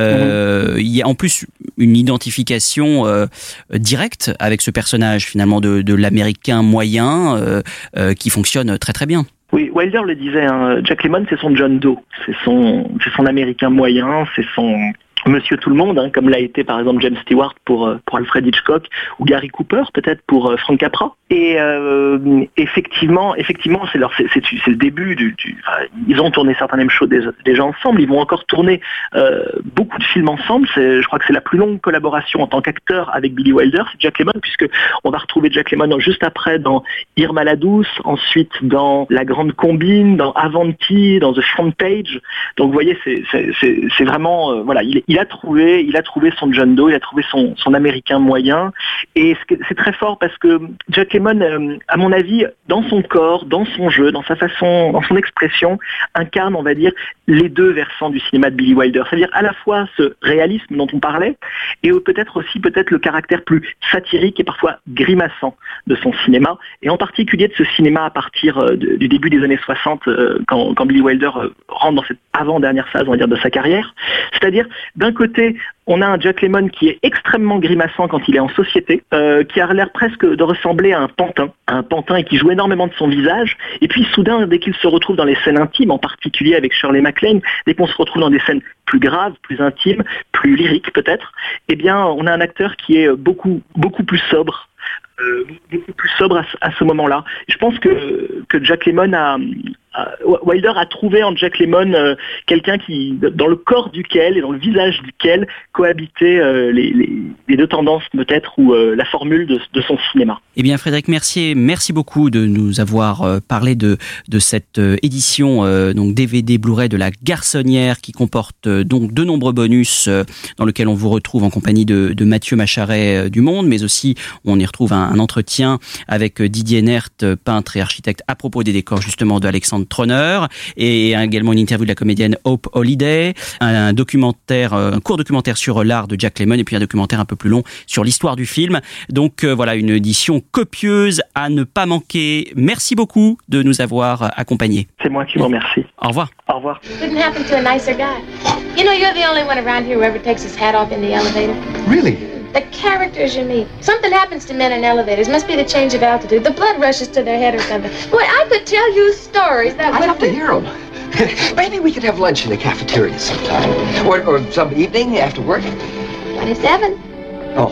Euh, mmh. Il y a en plus une identification euh, directe avec ce personnage finalement de, de l'américain moyen euh, euh, qui fonctionne très très bien. Oui, Wilder le disait, hein, Jack Lemmon c'est son John Doe, c'est son, c'est son américain moyen, c'est son Monsieur Tout-le-Monde, hein, comme l'a été par exemple James Stewart pour, pour Alfred Hitchcock, ou Gary Cooper peut-être pour Frank Capra. Et euh, effectivement, effectivement, c'est, leur, c'est, c'est, c'est le début du. du enfin, ils ont tourné certaines choses déjà, déjà ensemble. Ils vont encore tourner euh, beaucoup de films ensemble. C'est, je crois que c'est la plus longue collaboration en tant qu'acteur avec Billy Wilder, c'est Jack Lemmon, puisque on va retrouver Jack Lemmon juste après dans Irma la Douce, ensuite dans La Grande Combine, dans Avanti, dans The Front Page. Donc vous voyez, c'est, c'est, c'est, c'est vraiment euh, voilà, il, il a trouvé, il a trouvé son John Doe, il a trouvé son, son américain moyen. Et c'est très fort parce que Jack Lemmon, euh, à mon avis, dans son corps, dans son jeu, dans sa façon, dans son expression, incarne, on va dire, les deux versants du cinéma de Billy Wilder. C'est-à-dire à la fois ce réalisme dont on parlait, et peut-être aussi peut-être le caractère plus satirique et parfois grimaçant de son cinéma, et en particulier de ce cinéma à partir euh, de, du début des années soixante, euh, quand, quand Billy Wilder euh, rentre dans cette avant-dernière phase, on va dire, de sa carrière. C'est-à-dire, d'un côté, on a un Jack Lemmon qui est extrêmement grimaçant quand il est en société, euh, qui a l'air presque de ressembler à un pantin, à un pantin et qui joue énormément de son visage. Et puis soudain, dès qu'il se retrouve dans les scènes intimes, en particulier avec Shirley MacLaine, dès qu'on se retrouve dans des scènes plus graves, plus intimes, plus lyriques peut-être, eh bien, on a un acteur qui est beaucoup, beaucoup plus sobre. Euh, beaucoup plus sobre à, à ce moment-là. Je pense que, que Jack Lemmon a, a... Wilder a trouvé en Jack Lemmon euh, quelqu'un qui, dans le corps duquel et dans le visage duquel cohabitaient euh, les, les, les deux tendances peut-être ou euh, la formule de, de son cinéma. Eh bien Frédéric Mercier, merci beaucoup de nous avoir euh, parlé de, de cette euh, édition euh, donc D V D Blu-ray de La Garçonnière qui comporte euh, donc de nombreux bonus euh, dans lesquels on vous retrouve en compagnie de, de Mathieu Macharet euh, du Monde, mais aussi on y retrouve un, un entretien avec Didier Nert, peintre et architecte, à propos des décors justement de Alexandre Troner, et également une interview de la comédienne Hope Holiday, un documentaire, un court documentaire sur l'art de Jack Lemmon, et puis un documentaire un peu plus long sur l'histoire du film. Donc euh, voilà, une édition copieuse à ne pas manquer. Merci beaucoup de nous avoir accompagnés. C'est moi qui vous remercie. Au revoir. Au revoir. Couldn't happen to a nicer guy. You know, you're the only one around here who ever takes his hat off in the elevator. Really? The characters you meet. Something happens to men in elevators. Must be the change of altitude. The blood rushes to their head or something. Boy, I could tell you stories that I'd would... love to hear them. Maybe we could have lunch in the cafeteria sometime. Or, or some evening after work. twenty-seven. Oh.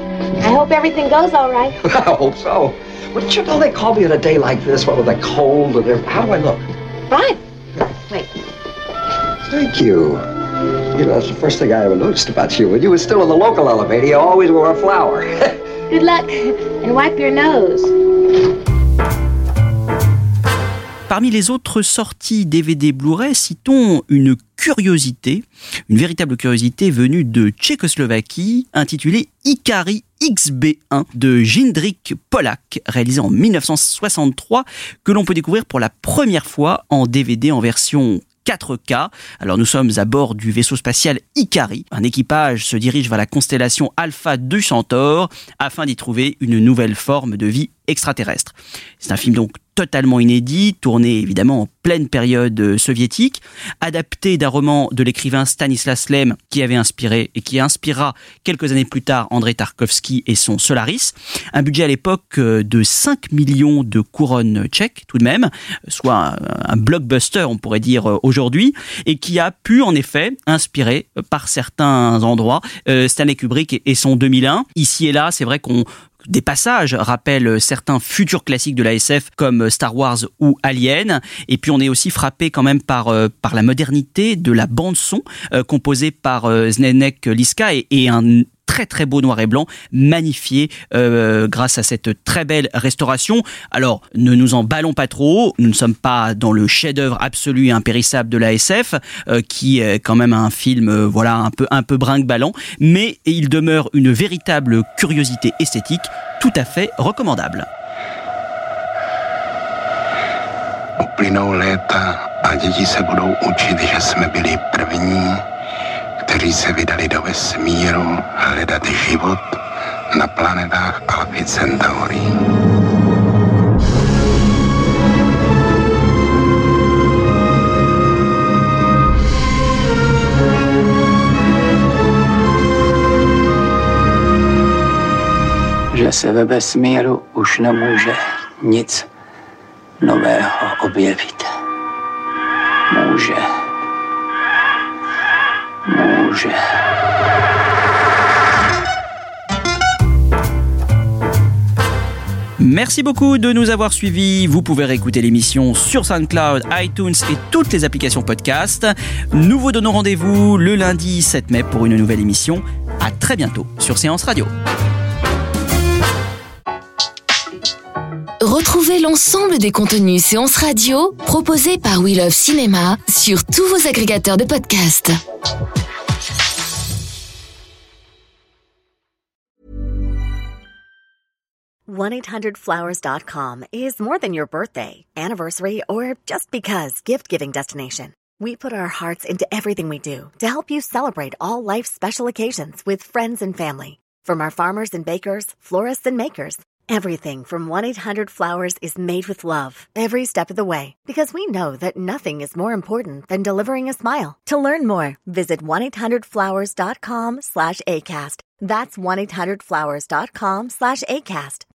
I hope everything goes all right. I hope so. Wouldn't you know they call me on a day like this, one with a cold and everything. How do I look? Fine. Wait. Thank you. You know, that's the first thing I ever noticed about you. When you were still in the local elevator, you always wore a flower. Good luck. And wipe your nose. Parmi les autres sorties D V D Blu-ray, citons une curiosité, une véritable curiosité venue de Tchécoslovaquie, intitulée Ikari X B un de Jindřich Polák, réalisé en dix-neuf cent soixante-trois, que l'on peut découvrir pour la première fois en D V D en version quatre K. Alors nous sommes à bord du vaisseau spatial Ikari. Un équipage se dirige vers la constellation Alpha du Centaure afin d'y trouver une nouvelle forme de vie extraterrestre. C'est un film donc totalement inédit, tourné évidemment en pleine période soviétique, adapté d'un roman de l'écrivain Stanislas Lem qui avait inspiré et qui inspirera quelques années plus tard Andrei Tarkovsky et son Solaris. Un budget à l'époque de cinq millions de couronnes tchèques tout de même, soit un, un blockbuster on pourrait dire aujourd'hui, et qui a pu en effet inspirer par certains endroits euh, Stanley Kubrick et, et son deux mille un. Ici et là, c'est vrai qu'on des passages rappellent certains futurs classiques de la S F comme Star Wars ou Alien, et puis on est aussi frappé quand même par euh, par la modernité de la bande son euh, composée par euh, Zdeněk Liška et, et un très très beau noir et blanc, magnifié euh, grâce à cette très belle restauration. Alors, ne nous emballons pas trop, nous ne sommes pas dans le chef-d'œuvre absolu et impérissable de la S F, euh, qui est quand même un film euh, voilà, un peu, un peu brinque-ballant, mais il demeure une véritable curiosité esthétique tout à fait recommandable. Uplynou léta a děti se budou učit, že jsme byli první, kteří se vydali do vesmíru hledat život na planetách Alpha Centauri. Že se ve vesmíru už nemůže nic nového objevit. Může. Může. Merci beaucoup de nous avoir suivis. Vous pouvez réécouter l'émission sur SoundCloud, iTunes et toutes les applications podcast. Nous vous donnons rendez-vous le lundi sept mai pour une nouvelle émission. À très bientôt sur Séance Radio. Retrouvez l'ensemble des contenus Séance Radio proposés par We Love Cinéma sur tous vos agrégateurs de podcasts. one eight hundred flowers dot com is more than your birthday, anniversary, or just because gift-giving destination. We put our hearts into everything we do to help you celebrate all life's special occasions with friends and family. From our farmers and bakers, florists and makers, everything from one eight hundred flowers is made with love every step of the way, because we know that nothing is more important than delivering a smile. To learn more, visit one eight hundred flowers dot com slash ACAST. That's one eight hundred flowers dot com slash ACAST.